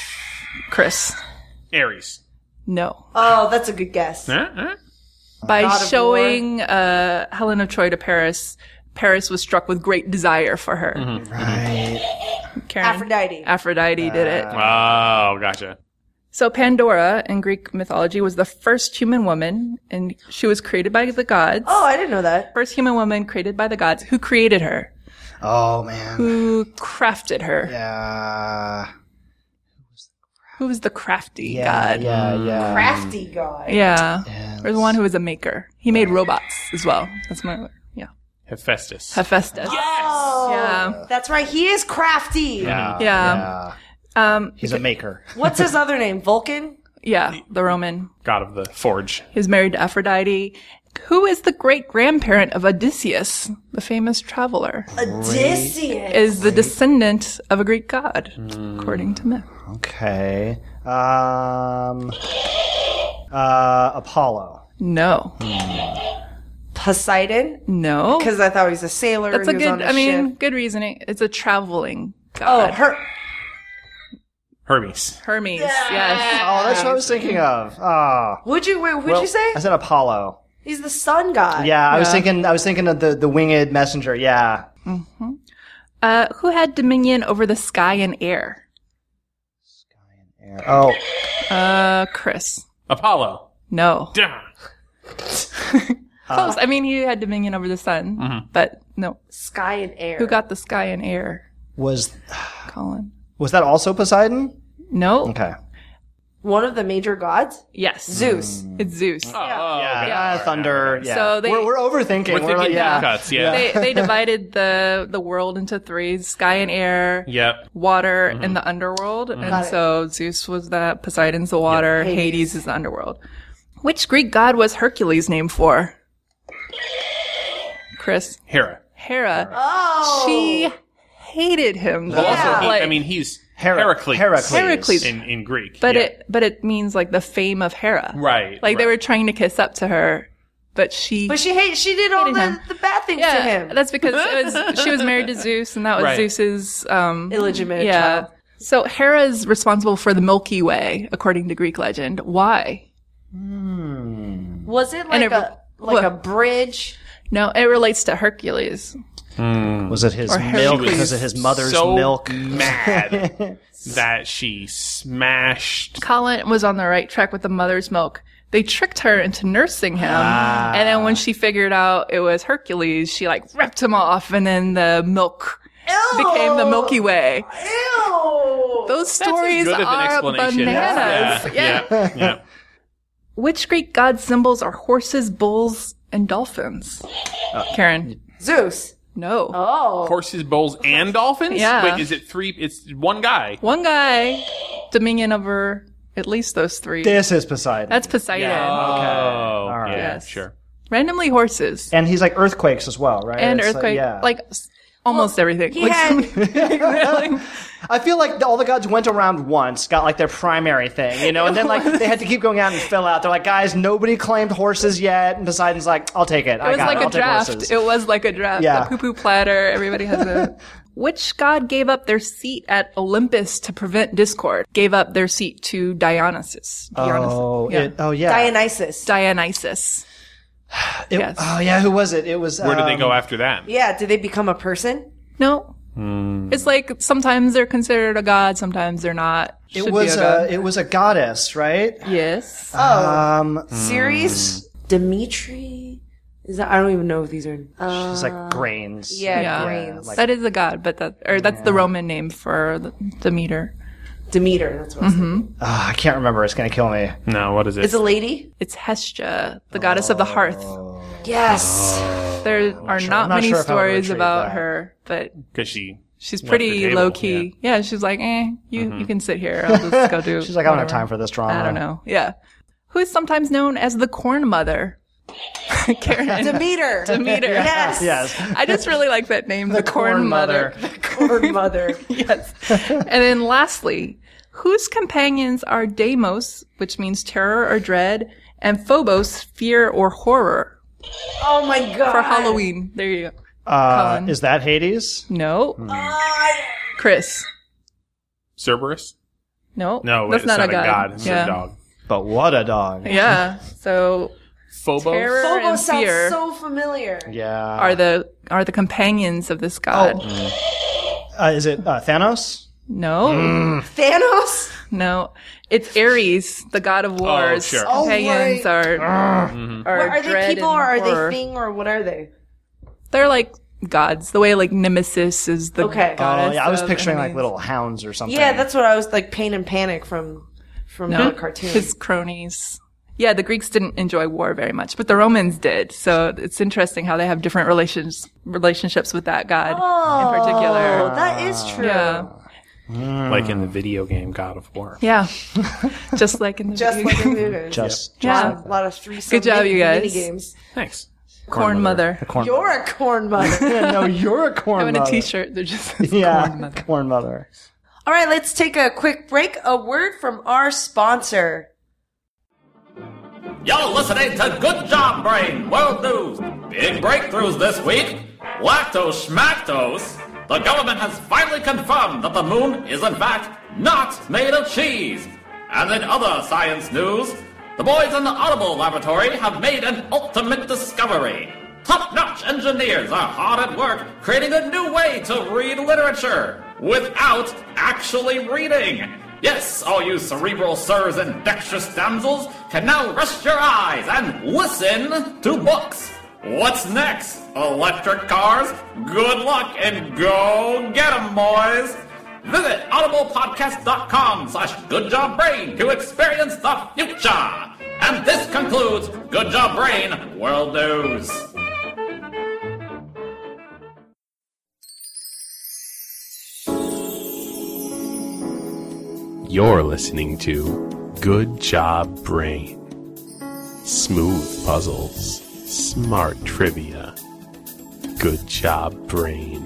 Chris. Ares. No. Oh, that's a good guess. Huh? Huh? By God of showing uh, Helen of Troy to Paris, Paris was struck with great desire for her. Right. Karen? Aphrodite. Aphrodite did it. Oh, gotcha. So Pandora in Greek mythology was the first human woman, and she was created by the gods. Oh, I didn't know that. First human woman created by the gods. Who created her? Oh man. Who crafted her? Yeah. Who was the crafty Yeah. god? Yeah. Yeah. Crafty guy. Yeah. Yeah, Or the one who was a maker. He made robots as well. That's my, yeah. Hephaestus. Hephaestus. Oh, Yeah. that's right. He is crafty. Yeah. Yeah. yeah. Um, He's a maker. What's his other name? Vulcan? yeah, the Roman. God of the forge. He was married to Aphrodite. Who is the great grandparent of Odysseus, the famous traveler? Odysseus. Is the descendant of a Greek god, according to myth. Okay. Um. Uh. Apollo. No. Poseidon? No. Because I thought he was a sailor. That's he a was good, on a I mean, ship. good reasoning. It's a traveling Oh, god. her. Hermes. Hermes, yes. Oh, that's what I was thinking of. Oh. Would you? Wait, what'd you say? I said Apollo. He's the sun god. Yeah, I was Yeah. thinking. I was thinking of the the winged messenger. Yeah. Uh, who had dominion over the sky and air? Oh. Uh, Chris. Apollo. No. Duh. Close. I mean, he had dominion over the sun, but no. Sky and air. Who got the sky and air? Was Colin. was that also Poseidon? No. Okay. one of the major gods? Yes. Zeus. It's Zeus. Oh, Yeah, okay. uh, thunder. Yeah. So they- we're, we're overthinking. We're thinking like, yeah. cuts, yeah. They they divided the the world into three: sky and air, Yep. water, and the underworld. Got And it. so Zeus was the Poseidon's the water, Hades. Hades is the underworld. Which Greek god was Hercules named for? Chris. Hera. Hera. Oh. She hated him. Though. Well, also, Yeah. he, Like- I mean, he's Hera- Heracles. Heracles. Heracles. In, in Greek. But yeah. it but it means like the fame of Hera. Right. Like they right. were trying to kiss up to her, but she But she hate, she did all Hated the, him. the bad things yeah, to him. that's because it was she was married to Zeus, and that was Right. Zeus's um Illegitimate yeah. child. So Hera is responsible for the Milky Way, according to Greek legend. Why? Was it like it- a like what? a bridge? No, it relates to Hercules. Was it his Or milk Hercules. because of his mother's so milk? mad that she smashed. Colin was on the right track with the mother's milk. They tricked her into nursing him, Ah. and then when she figured out it was Hercules, she like ripped him off, and then the milk Ew. became the Milky Way. Ew. Those That's stories as good of an are explanation. bananas. Yeah. Yeah. yeah. Which Greek god symbols are horses, bulls, and dolphins? Karen. Zeus. No. Oh. Horses, bulls, and dolphins? Yeah. Wait, is it three? It's one guy. One guy, dominion over at least those three. This is Poseidon. That's Poseidon. Oh, All right. yeah, Yes. sure. Randomly horses. and he's like earthquakes as well, right? And It's like- earthquake. yeah. Like, s- almost everything. He Like, had I feel like the, all the gods went around once, got like their primary thing, you know, and then like they had to keep going out and fill out. They're like, guys, nobody claimed horses yet, and Poseidon's like, I'll take it. it was like I'll a take draft. horses. It was like a draft. Yeah. A poo-poo platter. Everybody has a... Which god gave up their seat at Olympus to prevent discord? Gave up their seat to Dionysus. Dionysus. Oh, yeah. it, oh yeah. Dionysus. Dionysus. It- yes. Oh yeah, who was it? It was. Where did they um, go after that? Yeah, did they become a person? No. Hmm. It's like sometimes they're considered a god, sometimes they're not. It Should was be a god. a. It was a goddess, right? yes. Um, Ceres? Dimitri? Is that, I don't even know if these are. Uh, it's like grains. yeah, Yeah. grains. like- that is a god, but that or that's the Roman name for the Demeter. Demeter, that's what I was thinking. Ah, I can't remember. It's gonna kill me. No, what is it? It's a lady? It's Hestia, the goddess of the hearth. Yes. There are sure. not I'm not many sure if I would stories retrieve about that. her, but Because she. she's Left pretty the table, low key. Yeah. she's like, eh, you you can sit here. I'll just go do. She's like, I don't have whatever." time for this drama. I don't know. Yeah. Who is sometimes known as the Corn Mother? Karen. Demeter. Demeter. Yes. Yes. I just really like that name, the, Corn, Corn Mother. Mother. Corn mother. Yes. And then lastly, whose companions are Deimos, which means terror or dread, and Phobos, fear or horror? Oh my god. For Halloween. There you go. Uh, Colin. is that Hades? No. Ah, Chris. Cerberus? No. No, wait, that's it's not, not a god. It's yeah. a dog. But what a dog. Yeah. So Phobos? terror and Phobos sounds fear so familiar. Yeah. are the are the companions of this god. Uh, is it uh, Thanos? No. Thanos? No. It's Ares, the god of wars. sure. Oh, Companions right. are are, What, are they dread people and or are horror. they thing or what are they? They're like gods. The way like Nemesis is the Okay. goddess. Oh, yeah. I was of picturing like enemies. little hounds or something. Yeah, that's what I was like. Pain and Panic from from No, the cartoon. his cronies. Yeah, the Greeks didn't enjoy war very much, but the Romans did. So it's interesting how they have different relations relationships with that god in particular. Oh, that is true. Yeah, Like in the video game God of War. yeah, just like in the Just video like game. in movies. Just, just Yeah. like A lot of three. Good job, you guys. Mini games. Thanks. Corn mother. the corn You're a corn mother. mother. No, you're a corn Having a mother. T-shirt, they're just says Yeah, corn mother. corn mother. All right, let's take a quick break. A word from our sponsor. You're listening to Good Job Brain World News. Big breakthroughs this week. Lactose schmactose. The government has finally confirmed that the moon is in fact not made of cheese. And in other science news, the boys in the Audible Laboratory have made an ultimate discovery. Top-notch engineers are hard at work creating a new way to read literature without actually reading. Yes, all you cerebral sirs and dexterous damsels can now rest your eyes and listen to books. What's next? Electric cars? Good luck and go get 'em, boys! Visit audiblepodcast.com slash goodjobbrain to experience the future. And this concludes Good Job Brain World News. You're listening to Good Job Brain. Smooth puzzles, smart trivia. Good Job Brain.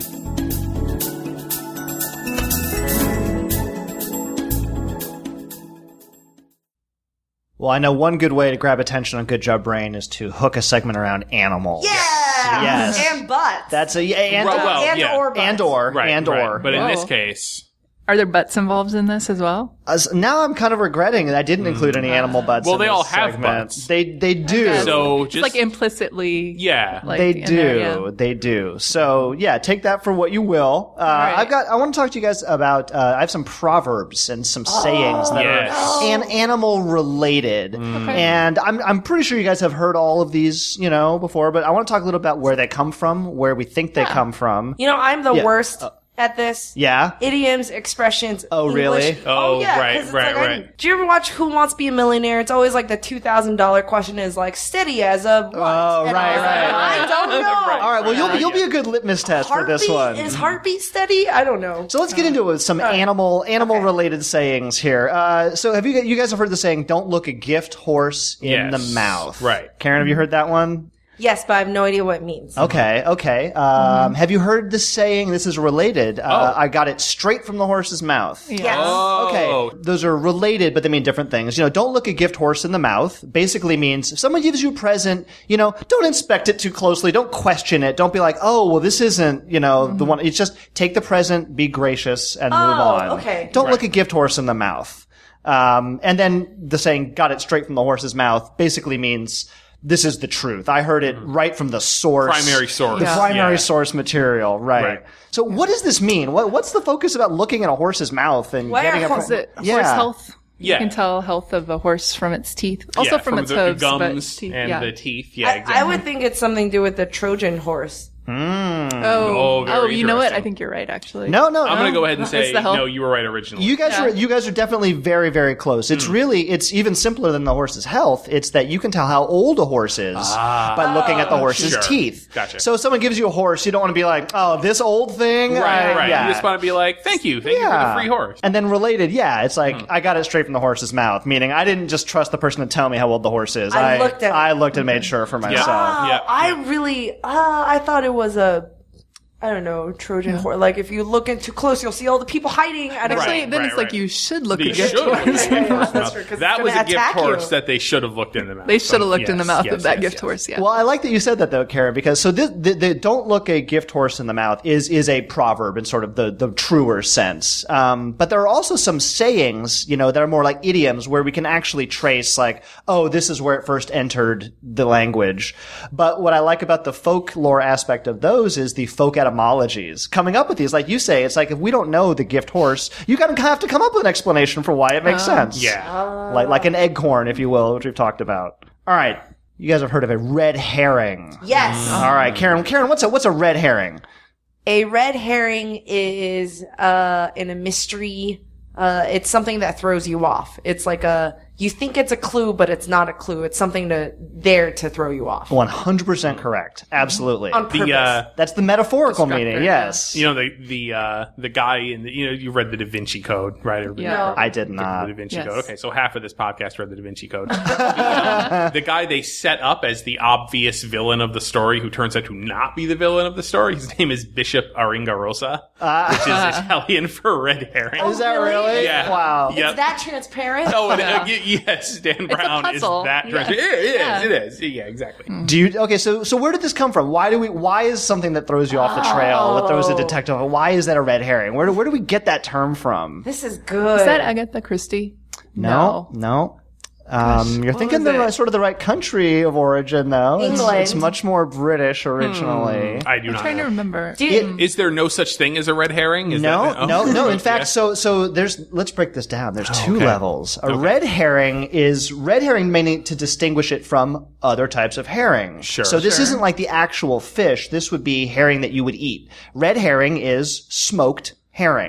Well, I know one good way to grab attention on Good Job Brain is to hook a segment around animals. Yeah! Yes. And butts. That's a yeah, and, Well, well, and yeah. or butts. and or Right, and right. or. But in Whoa. this case, Are there butts involved in this as well? Uh, so now I'm kind of regretting that I didn't include any animal butts. Well, in they this all have segment. butts. They they do. Yes. so It's just like implicitly. yeah. Like they in do. there, yeah. They do. So yeah, take that for what you will. Uh, right. I've got. I want to talk to you guys about. Uh, I have some proverbs and some sayings that Yes. are an animal related, and I'm I'm pretty sure you guys have heard all of these, you know, before. But I want to talk a little about where they come from, where we think they come from. You know, I'm the Yeah. worst at this. Yeah. Idioms, expressions. Oh, English. really? Oh, yeah. right, 'cause it's right, like, I- right. do you ever watch Who Wants to Be a Millionaire? It's always like the two thousand dollars question is like steady as a what? Oh, And right, I was like, right, I right. don't know. Right. All right. Well, you'll Yeah. you'll be a good litmus test for Heartbeat this one. is heartbeat steady? I don't know. So let's get into it, some animal animal related sayings here. Uh, so have you you guys have heard the saying "Don't look a gift horse in Yes. the mouth"? Right. Karen, have you heard that one? Yes, but I have no idea what it means. Okay, okay. Um, Have you heard the saying? This is related. Uh, Oh. I got it straight from the horse's mouth. Yes. Oh. Okay, those are related, but they mean different things. You know, don't look a gift horse in the mouth basically means if someone gives you a present, you know, don't inspect it too closely. Don't question it. Don't be like, oh, well, this isn't, you know, the one. It's just take the present, be gracious, and move Oh, on. okay. Don't Right. look a gift horse in the mouth. Um, and then the saying, got it straight from the horse's mouth basically means this is the truth. I heard it right from the source. Primary source. The Yeah. primary Yeah. source material, right. Right. So what does this mean? What, what's the focus about looking at a horse's mouth and Why getting are a horses- Is it Yeah. horse health? Yeah. You can tell health of a horse from its teeth. Also Yeah, from, its the hooves, gums but teeth. and yeah. the teeth. Yeah, I, exactly. I would think it's something to do with the Trojan horse. Oh, Oh, very oh, you know what? interesting. I think you're right, actually. No, no, I'm no. going to go ahead and It's say the health. no. You were right originally. You guys Yeah. are you guys are definitely very very close. Hmm. It's really it's even simpler than the horse's health. It's that you can tell how old a horse is by looking at the horse's Sure. teeth. Gotcha. So if someone gives you a horse, you don't want to be like, oh, this old thing. right, I- right. Yeah. You just want to be like, thank you, thank you for the free horse. And then related, yeah, it's like Hmm. I got it straight from the horse's mouth, meaning I didn't just trust the person to tell me how old the horse is. I looked at- I looked and made sure for myself. Oh, Yeah, I yeah. really, uh, I thought it was a, I don't know, Trojan horse. Like if you look in too close, you'll see all the people hiding. I don't Actually, Right, then right, it's like right. you should look They a should gift have looked horse. at the gift horse that's mouth. true, 'cause That it's was a gonna gift attack horse you. that they should have looked in the mouth. They should have looked in the Yes, mouth yes, of that yes, gift yes. horse. Yeah. Well, I like that you said that though, Karen, because so this, the, the don't look a gift horse in the mouth is is a proverb in sort of the the truer sense. Um, but there are also some sayings, you know, that are more like idioms where we can actually trace like, oh, this is where it first entered the language. But what I like about the folklore aspect of those is the folk etymologies. Coming up with these, like you say, it's like if we don't know the gift horse, you gotta have to come up with an explanation for why it makes sense. Yeah. Like like an eggcorn, if you will, which we've talked about. All right. You guys have heard of a red herring. Yes. All right, Karen. Karen, what's a what's a red herring? A red herring is, uh, in a mystery, uh, it's something that throws you off. It's like a, you think it's a clue, but it's not a clue. It's something to, there to throw you off. One hundred percent correct. Absolutely. On purpose. The uh, That's the metaphorical Destructor, meaning. yeah. Yes. you know the the uh, the guy in the, you know you read the Da Vinci Code, right? Everybody Yeah. No. I did The not. Da Vinci Yes. Code. Okay, so half of this podcast read the Da Vinci Code. the, um, the guy they set up as the obvious villain of the story, who turns out to not be the villain of the story, his name is Bishop Aringarosa, which is Italian for red herring. Is that really? really? Yeah. Wow. Yeah. It's that transparent? Oh, and, uh, y- yes, Dan Brown is puzzle. that. Yeah. Trans- it is. Yeah. It is. Yeah, exactly. Do you okay? So so where did this come from? Why do we? Why is something that throws you off the trail, that throws a detective? Why is that a red herring? Where do where do we get that term from? This is good. Is that Agatha Christie? No, no. Um, you're thinking was the it? right, sort of the right country of origin, though. It's, England. it's much more British originally. I do I'm not trying know. to remember. Dude, Is there no such thing as a red herring? Is No, that, oh. no, no. In Yeah. fact, so so there's. Let's break this down. There's two okay. levels. A red herring is red herring meaning to distinguish it from other types of herring. Sure. So this Sure. isn't like the actual fish. This would be herring that you would eat. Red herring is smoked herring.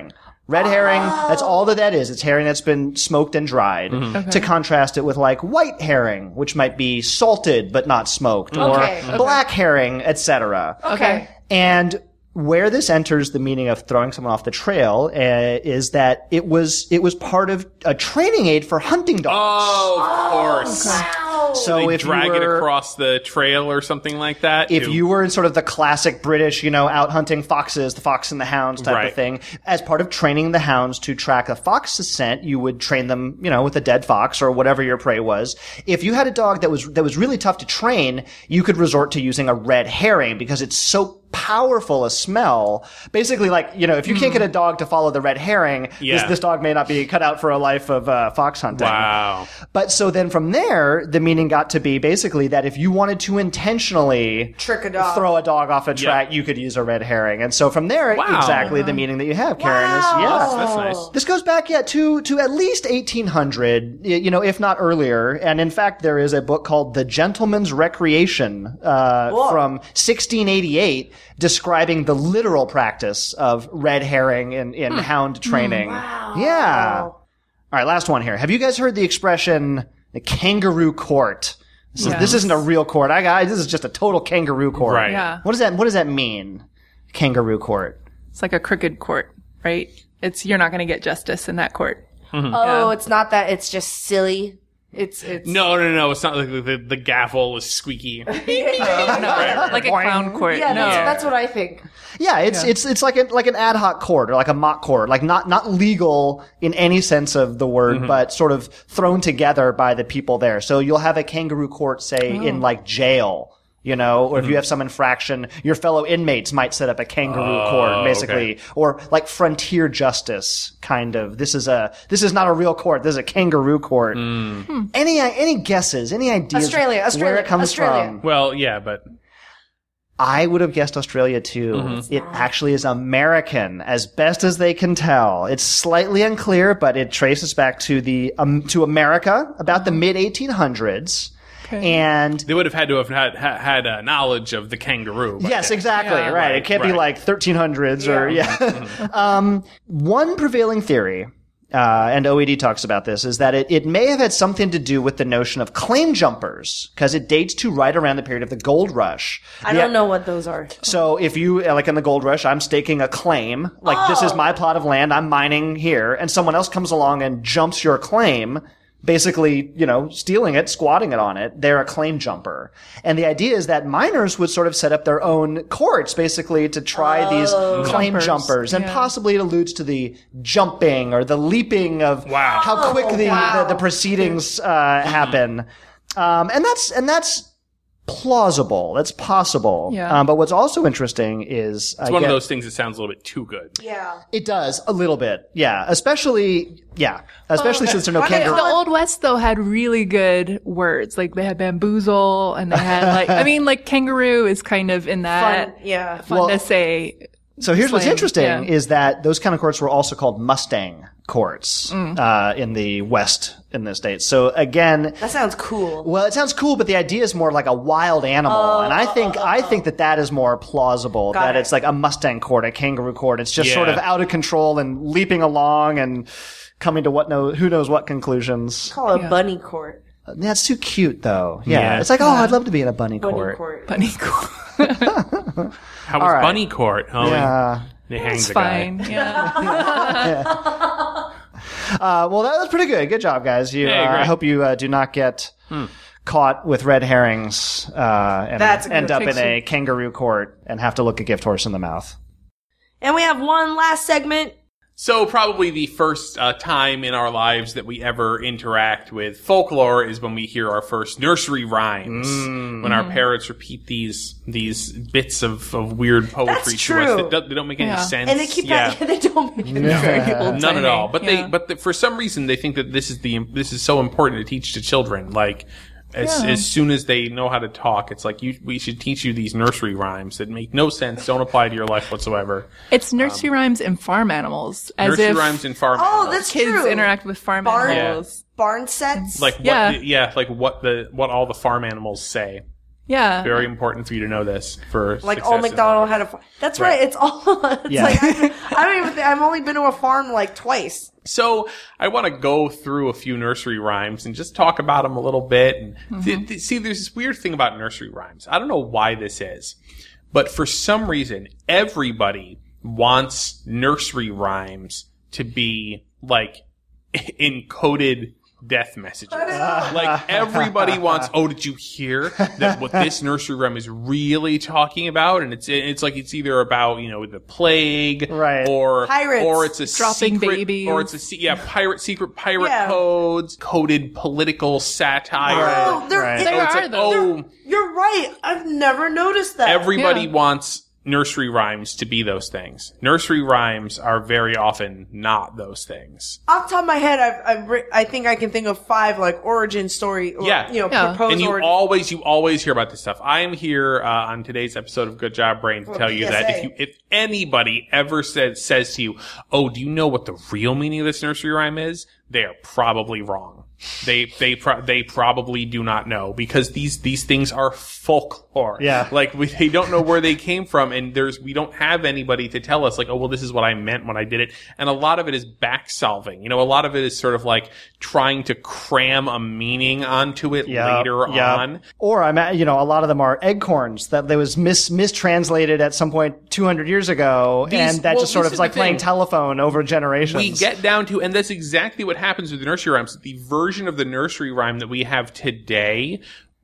Red herring, that's all that that is. It's herring that's been smoked and dried. Okay. To contrast it with like white herring, which might be salted but not smoked, Okay. or black herring, et cetera. Okay. And where this enters the meaning of throwing someone off the trail uh, is that it was it was part of a training aid for hunting dogs. Oh, of course. so They if drag you it were, across the trail or something like that. if to- you were in sort of the classic British, you know, out hunting foxes, the fox and the hounds type Right. of thing, as part of training the hounds to track a fox's scent, you would train them, you know, with a dead fox or whatever your prey was. If you had a dog that was that was really tough to train, you could resort to using a red herring because it's so powerful a smell. Basically, like, you know, if you can't get a dog to follow the red herring, Yeah. this, this dog may not be cut out for a life of uh, fox hunting. Wow. But so then from there, the meaning got to be basically that if you wanted to intentionally Trick a dog. throw a dog off a track, you could use a red herring. And so from there, Wow. exactly the meaning that you have, Karen, is yeah. That's nice. This goes back, yeah, to, to at least eighteen hundred, y- you know, if not earlier. And in fact, there is a book called The Gentleman's Recreation, uh, Whoa. from sixteen eighty-eight, describing the literal practice of red herring in, in hound training. Wow. Yeah. All right, last one here. Have you guys heard the expression the kangaroo court? This, is, Yes. this isn't a real court. I got this is just a total kangaroo court. Right. Yeah. What does that What does that mean? Kangaroo court. It's like a crooked court, right? It's you're not going to get justice in that court. Oh, it's not that. It's just silly. It's it's No, no, no. It's not like the, the, the gavel is squeaky. No, like a clown court. Yeah, no. that's, that's what I think. Yeah, it's it's it's like a, like an ad hoc court or like a mock court, like not not legal in any sense of the word, but sort of thrown together by the people there. So you'll have a kangaroo court, say, in like jail. You know, or if you have some infraction, your fellow inmates might set up a kangaroo Oh, court, basically, okay. or like frontier justice, kind of. This is a this is not a real court. This is a kangaroo court. Any any guesses? Any ideas? Australia, Australia, where it comes Australia. from? Well, yeah, but I would have guessed Australia too. Mm-hmm. It actually is American, as best as they can tell. It's slightly unclear, but it traces back to the um, to America about the mid eighteen hundreds. And they would have had to have had ha- had uh, knowledge of the kangaroo. by yes, then. exactly, Yeah. right. It can't be Right. like thirteen hundreds or yeah. um, one prevailing theory. Uh, and O E D talks about this, is that it, it may have had something to do with the notion of claim jumpers, because it dates to right around the period of the gold rush. I The- don't know what those are. So if you, like in the gold rush, I'm staking a claim, like this is my plot of land, I'm mining here, and someone else comes along and jumps your claim, basically, you know, stealing it, squatting it on it, they're a claim jumper. And the idea is that miners would sort of set up their own courts, basically, to try these claim Jumpers, jumpers. And yeah. possibly it alludes to the jumping or the leaping of Wow. how quick the, wow. the, the proceedings uh, happen. Um, and that's, and that's, plausible. That's possible. Yeah. Um, but what's also interesting is It's one of those things that sounds a little bit too good. Yeah. It does a little bit. Yeah. Especially. Yeah. Especially since there are no Why they kangaroo. The Old West, though, had really good words. Like, they had bamboozle, and they had, like, I mean, like, kangaroo is kind of in that. Fun. Yeah. Fun Well, to say. So here's what's slang, interesting yeah. is that those kind of courts were also called Mustang courts Mm. uh, in the West in the States. So again, That sounds cool. well, it sounds cool, but the idea is more like a wild animal, and I think I think that that is more plausible. Got that it. it's like a Mustang court, a kangaroo court. It's just sort of Yeah. out of control and leaping along and coming to what know who knows what conclusions. Call it a Yeah. bunny court. That's too cute, though. Yeah, Yeah. it's like, oh, I'd love to be in a bunny, Bunny court. court. Bunny court. How was right. Bunny Court? Oh, Yeah. they hanged It's the fine. guy. Yeah. Uh, well, that was pretty good. Good job, guys. You, Hey, uh, I great. hope you uh, do not get caught with red herrings uh, and That's a good end up in picture. a kangaroo court and have to look a gift horse in the mouth. And we have one last segment. So probably the first uh, time in our lives that we ever interact with folklore is when we hear our first nursery rhymes. Mm. When our parents repeat these these bits of, of weird poetry That's to true. us that don't, they don't make any Yeah. sense. And they keep yeah. that. They don't make it. Very old None at all. But yeah. they, but the, for some reason, they think that this is the this is so important to teach to children. Like, as Yeah. as soon as they know how to talk, it's like you we should teach you these nursery rhymes that make no sense, don't apply to your life whatsoever. It's nursery rhymes and farm animals. As nursery if rhymes and farm Oh, animals. that's kids true. interact with farm Barn- animals. Barn sets. like what Yeah. the, yeah, like what the what all the farm animals say. Yeah. Very important for you to know this for Like success Old in MacDonald life. had a farm. That's Right. right. It's all. It's Yeah. like I, I don't even. Think, I've only been to a farm like twice. So I want to go through a few nursery rhymes and just talk about them a little bit. And th- th- see, there's this weird thing about nursery rhymes. I don't know why this is, but for some reason, everybody wants nursery rhymes to be like encoded death messages. Like everybody wants, oh, did you hear that what this nursery rhyme is really talking about? And it's it's like it's either about, you know, the plague, Right. or Pirates. or it's a Dropping secret, babies. or it's a se- yeah, pirate secret pirate Yeah. codes, coded political satire. Right. Oh, there, Right. it- There Oh, it's are like, though. oh, You're right. I've never noticed that. everybody Yeah. wants nursery rhymes to be those things. Nursery rhymes are very often not those things. Off the top of my head, I've, I've ri- I think I can think of five like origin story. Or, Yeah. You know, Yeah. proposed And you origin. always, you always hear about this stuff. I am here uh, on today's episode of Good Job Brain to Well, tell you P S A. that if you, if anybody ever says says to you, "Oh, do you know what the real meaning of this nursery rhyme is?" They are probably wrong. They they pro- they probably do not know because these these things are folklore. Yeah. like we they don't know where they came from, and there's we don't have anybody to tell us like, oh well, this is what I meant when I did it. And a lot of it is back solving. You know, a lot of it is sort of like trying to cram a meaning onto it Yeah, later yeah. on. Or I'm at, you know, a lot of them are eggcorns that they was mis mistranslated at some point two hundred years ago, These- and that well, just sort this of is is like the playing thing. telephone over generations. We get down to, and that's exactly what happens with the nursery rhymes. The version of the nursery rhyme that we have today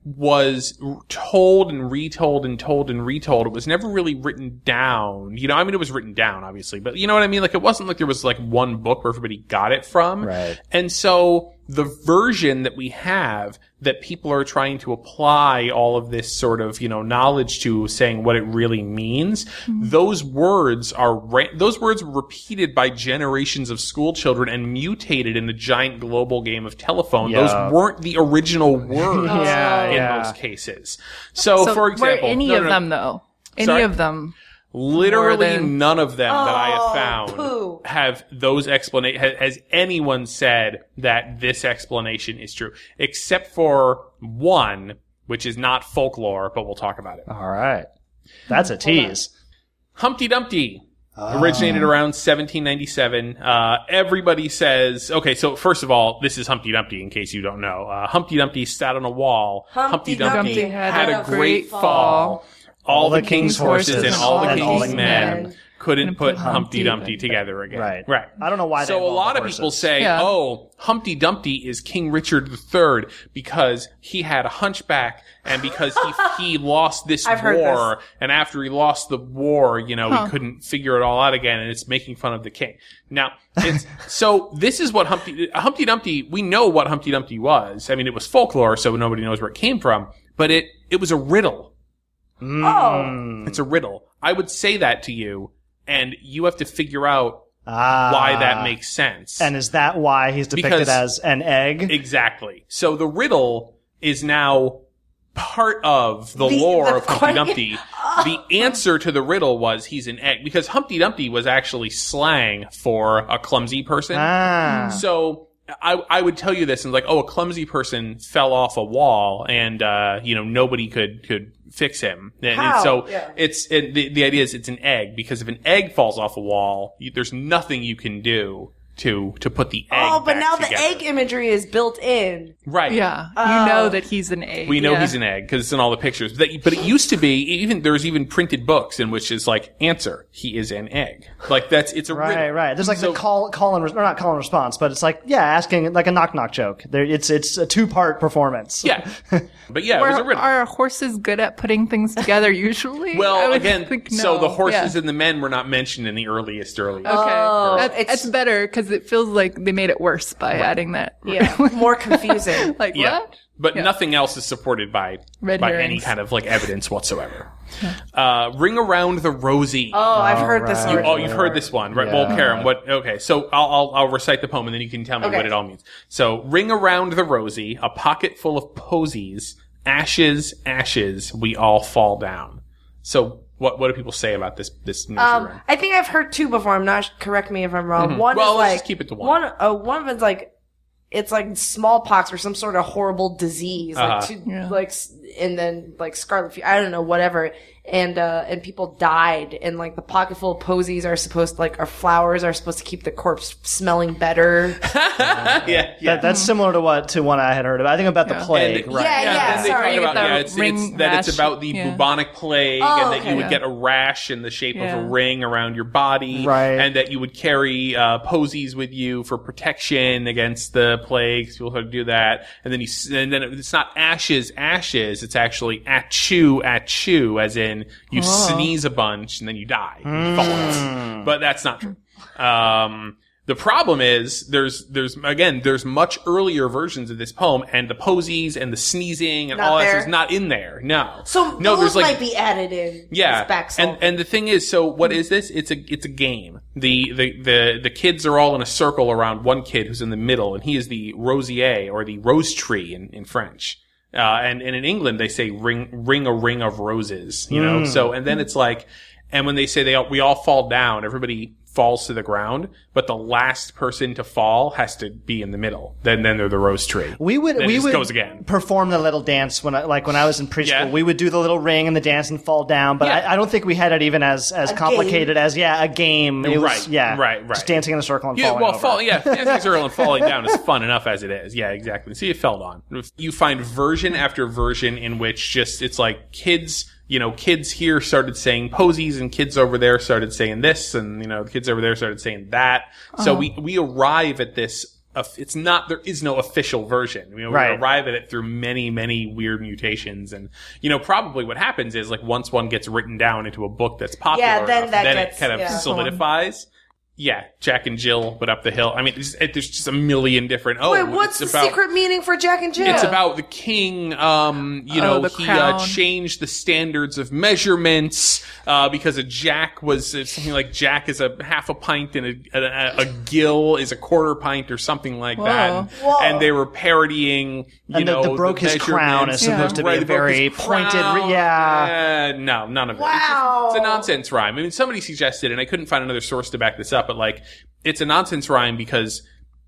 was r- told and retold and told and retold. It was never really written down. You know, I mean, it was written down, obviously, but you know what I mean? Like, it wasn't like there was like one book where everybody got it from. Right. And so the version that we have that people are trying to apply all of this sort of, you know, knowledge to, saying what it really means, those words are, ra- those words were repeated by generations of school children and mutated in the giant global game of telephone. Yeah. Those weren't the original words Yeah, in yeah. most cases. So, So for example, were any no, of no, no. them though? Any Sorry? of them? Literally More than- none of them that I have Oh, found poo. have those explanation. Has, has anyone said that this explanation is true? Except for one, which is not folklore, but we'll talk about it. All right. That's a tease. Humpty Dumpty originated around seventeen ninety-seven. Uh, everybody says, okay, so first of all, this is Humpty Dumpty, in case you don't know. Uh, Humpty Dumpty sat on a wall. Humpty Dumpty, Dumpty had a great fall. All the king's horses and all the king's men couldn't put Humpty Dumpty together again. Right. Right. I don't know why they So a involved lot the of people horses. say, Yeah. oh, Humpty Dumpty is King Richard the Third because he had a hunchback and because he, he lost this I've heard war. And after he lost the war, you know, he couldn't figure it all out again, and it's making fun of the king. Now, it's, so this is what Humpty, Humpty Dumpty, we know what Humpty Dumpty was. I mean, it was folklore, so nobody knows where it came from, but it, it was a riddle. Oh, It's a riddle. I would say that to you, and you have to figure out Ah. why that makes sense. And is that why he's depicted Because- as an egg? Exactly. So the riddle is now part of the, The- lore the of Humpty que- Dumpty. The answer to the riddle was he's an egg, because Humpty Dumpty was actually slang for a clumsy person. Ah. So I, I would tell you this and like, oh, a clumsy person fell off a wall and, uh, you know, nobody could, could fix him. And, and How? so Yeah. it's, it, the, the idea is it's an egg, because if an egg falls off a wall, you, there's nothing you can do to, to put the egg oh, but back now together. the egg imagery is built in. Right. Yeah, Oh. you know that he's an egg. We know yeah. he's an egg because it's in all the pictures. But, but it used to be, even, there's even printed books in which is like, answer, he is an egg. Like that's, it's a Right, riddle. right. There's like So- the call, call and, re- or not call and response, but it's like, yeah, asking like a knock knock joke. There, it's, it's a two part performance. Yeah. But yeah, it was a Were, riddle. are horses good at putting things together usually? I Well, would again, think so no. the horses Yeah. and the men were not mentioned in the earliest, earliest. Okay, Oh, that, it's- that's better because it feels like they made it worse by adding that. Yeah, more confusing. like Yeah. what? But Yeah. nothing else is supported by, Red by any herrings. kind of like evidence whatsoever. Uh, Ring Around the Rosie. Oh, I've heard this right. You, already. oh, you've heard this one, right? Well, Yeah. Karen, what? Okay, so I'll, I'll I'll recite the poem and then you can tell me Okay. what it all means. So, ring around the rosy, a pocket full of posies, ashes, ashes, we all fall down. So, what what do people say about this this nursery Um, rhyme? I think I've heard two before. I'm not. Correct me if I'm wrong. One Well, is let's like just keep it to one. One, oh, one of it's like it's like smallpox or some sort of horrible disease, like, Uh-huh. to, Yeah. like, s- and then like scarlet fever, I don't know, whatever. And, uh, and people died, and like the pocket full of posies are supposed to, like, our flowers are supposed to keep the corpse smelling better. yeah, yeah. That, that's similar to what to one I had heard about. I think about the Yeah. plague, And- right? Yeah, yeah. and they sorry. talk about, The yeah, it's, ring it's, that it's rash, about the yeah. bubonic plague, Oh, and that okay. you would Yeah. get a rash in the shape of Yeah. a ring around your body, Right. and that you would carry uh, posies with you for protection against the plague. People started to do that, and then you, s- and then it's not ashes, ashes. It's actually achoo, achoo, as in you sneeze a bunch and then you die. You fall. But that's not true. Um, the problem is there's there's again there's much earlier versions of this poem, and the posies and the sneezing and Not all that there? is not in there. No, So no, those there's like might be added in. yeah, as back and and the thing is, so what is this? It's a it's a game. The the the the kids are all in a circle around one kid who's in the middle, and he is the rosier or the rose tree in in French. Uh, and, and in England they say ring ring a ring of roses, you know. So and then it's like, and when they say they all, we all fall down, everybody falls to the ground, but the last person to fall has to be in the middle. Then then they're the rose tree. We would Then it we just would goes again. perform the little dance when I, like when I was in preschool. Yeah. We would do the little ring and the dance and fall down, but Yeah. I, I don't think we had it even as as A complicated as yeah a game. It was, Right, yeah, right, right. Just dancing in a circle and Yeah, falling well, over. fall, yeah, dancing circle and falling down is fun enough as it is. Yeah, exactly. So you fell on. You find version after version in which just it's like kids, you know, kids here started saying posies, and kids over there started saying this, and you know, the kids over there started saying that. So we we arrive at this. Uh, it's not there is no official version. You know, we Right. arrive at it through many many weird mutations, and you know, probably what happens is like once one gets written down into a book that's popular, Yeah, then enough, that then gets- it kind of yeah. solidifies. Yeah, Jack and Jill, but up the hill. I mean, there's, there's just a million different. Oh, Wait, what's the it's about, secret meaning for Jack and Jill? It's about the king. Um, you know, Oh, the he uh, crown. changed the standards of measurements uh, because a jack was uh, something like jack is a half a pint and a, a, a gill is a quarter pint or something like that. And, Whoa. and they were parodying. You And the- know, the broke his crown is measurements. supposed to be Right, a the broke very his pointed- crown. yeah. Uh, no, none of it. Wow. It's, just, it's a nonsense rhyme. I mean, somebody suggested, and I couldn't find another source to back this up, but like, it's a nonsense rhyme because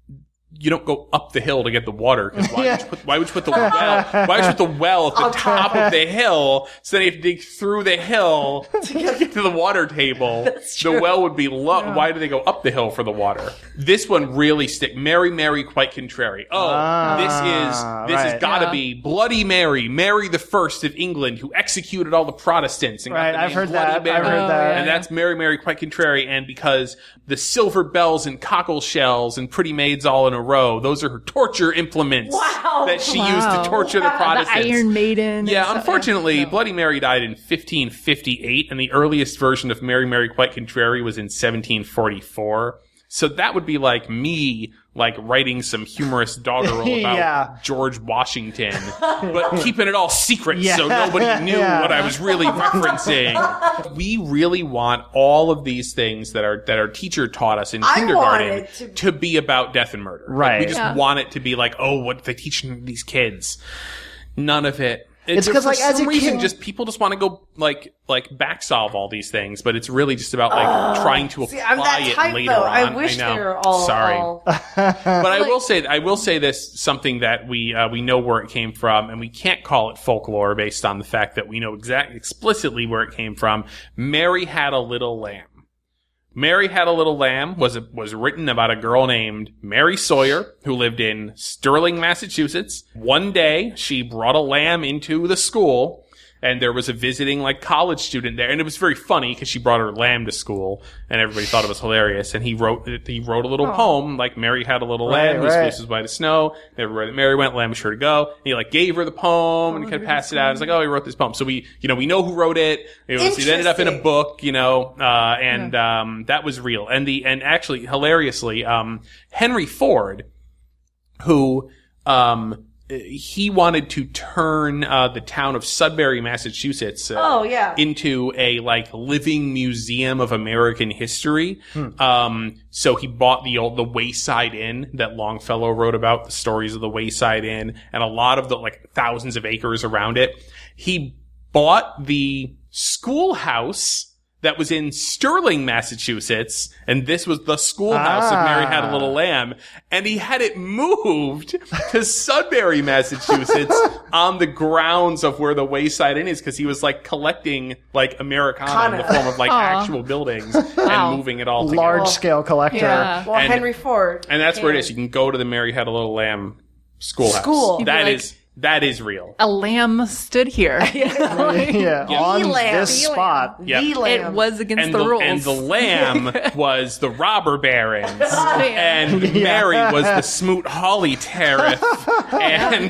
you don't go up the hill to get the water. 'Cause why, would you put, why would you put the well? Why would you put the well at the top of the hill? So then you have to dig through the hill to get to the water table. The well would be low. Why do they go up the hill for the water? This one really stick. Mary, Mary, quite contrary. Oh, Ah, this is this right. has got to Yeah. be Bloody Mary, Mary the First of England, who executed all the Protestants. And got Right, the I've name heard Bloody that. Mary. I've heard Oh, that. yeah. And that's Mary, Mary, quite contrary. And because the silver bells and cockle shells and pretty maids all in a row, those are her torture implements Wow. that she Wow. used to torture the The Protestants. Iron Maiden. and Yeah, stuff. unfortunately, No. Bloody Mary died in fifteen fifty-eight, and the earliest version of Mary, Mary, Quite Contrary was in seventeen forty-four. So that would be like me, like writing some humorous doggerel about Yeah. George Washington, but keeping it all secret Yeah. so nobody knew Yeah. what I was really referencing. We really want all of these things that our that our teacher taught us in I kindergarten want it to- to be about death and murder. Like, Right. we just Yeah. want it to be like, oh, what they teach these kids. None of it. It's 'cause, for like, as some a reason, kid- just people just want to go like like back solve all these things, but it's really just about like trying to See, apply I'm that it type later though. on. I wish know. they were all. sorry, all- but I will say I will say this something that we uh, we know where it came from, and we can't call it folklore based on the fact that we know exact explicitly where it came from. Mary Had a Little Lamb. Mary Had a Little Lamb was was written about a girl named Mary Sawyer who lived in Sterling, Massachusetts. One day, she brought a lamb into the school, and there was a visiting like college student there, and it was very funny because she brought her lamb to school, and everybody thought it was hilarious. And he wrote he wrote a little poem like Mary Had a Little Right, Lamb whose right. face was white as snow. Everywhere that Mary went, lamb was sure to go. And he like gave her the poem and kind of passed it out. It's like, oh, he wrote this poem. So we you know we know who wrote it. It, was, it ended up in a Interesting. book, you know, uh, and um, that was real. And the and actually hilariously, um, Henry Ford, who um, he wanted to turn uh, the town of Sudbury, Massachusetts, uh, Oh, yeah. into a like living museum of American history. Um, so he bought the old the Wayside Inn that Longfellow wrote about, the stories of the Wayside Inn, and a lot of the like thousands of acres around it. He bought the schoolhouse that was in Sterling, Massachusetts, and this was the schoolhouse Ah. of Mary Had a Little Lamb, and he had it moved to Sudbury, Massachusetts, on the grounds of where the Wayside Inn is, because he was like collecting like Americana in the Kana. form of like Aw. actual buildings Wow. and moving it all together. Large scale collector. Yeah. Well, And- Henry Ford. And that's where it is. You can go to the Mary Had a Little Lamb schoolhouse. School. That You'd be is that is real. A lamb stood here. Yeah, on The lamb. this The spot. Yeah. The lamb. It was against And the, the, rules. and the lamb was the robber barons, Yeah. and Mary was the Smoot Hawley tariff, and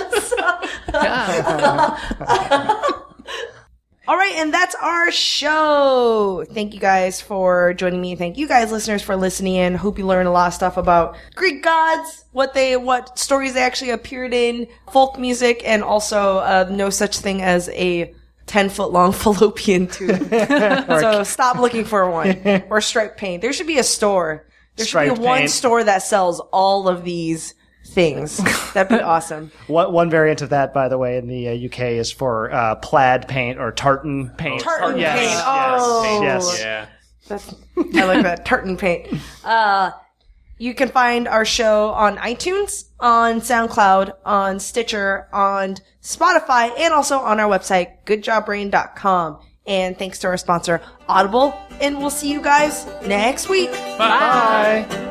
All right, and that's our show. Thank you guys for joining me. Thank you guys, listeners, for listening in. Hope you learned a lot of stuff about Greek gods, what they, what stories they actually appeared in, folk music, and also uh, no such thing as a ten foot long fallopian tube. So stop looking for one. Or striped paint. There should be a store. There should Striped be one paint. store that sells all of these things. That'd be awesome. One, one variant of that, by the way, in the uh, U K is for uh, plaid paint or tartan paint. Tartan Yes, paint. yes, Oh. yes. yeah. That's, I like that. Tartan paint. Uh, you can find our show on iTunes, on SoundCloud, on Stitcher, on Spotify, and also on our website, good job brain dot com. And thanks to our sponsor, Audible. And we'll see you guys next week. Bye. Bye.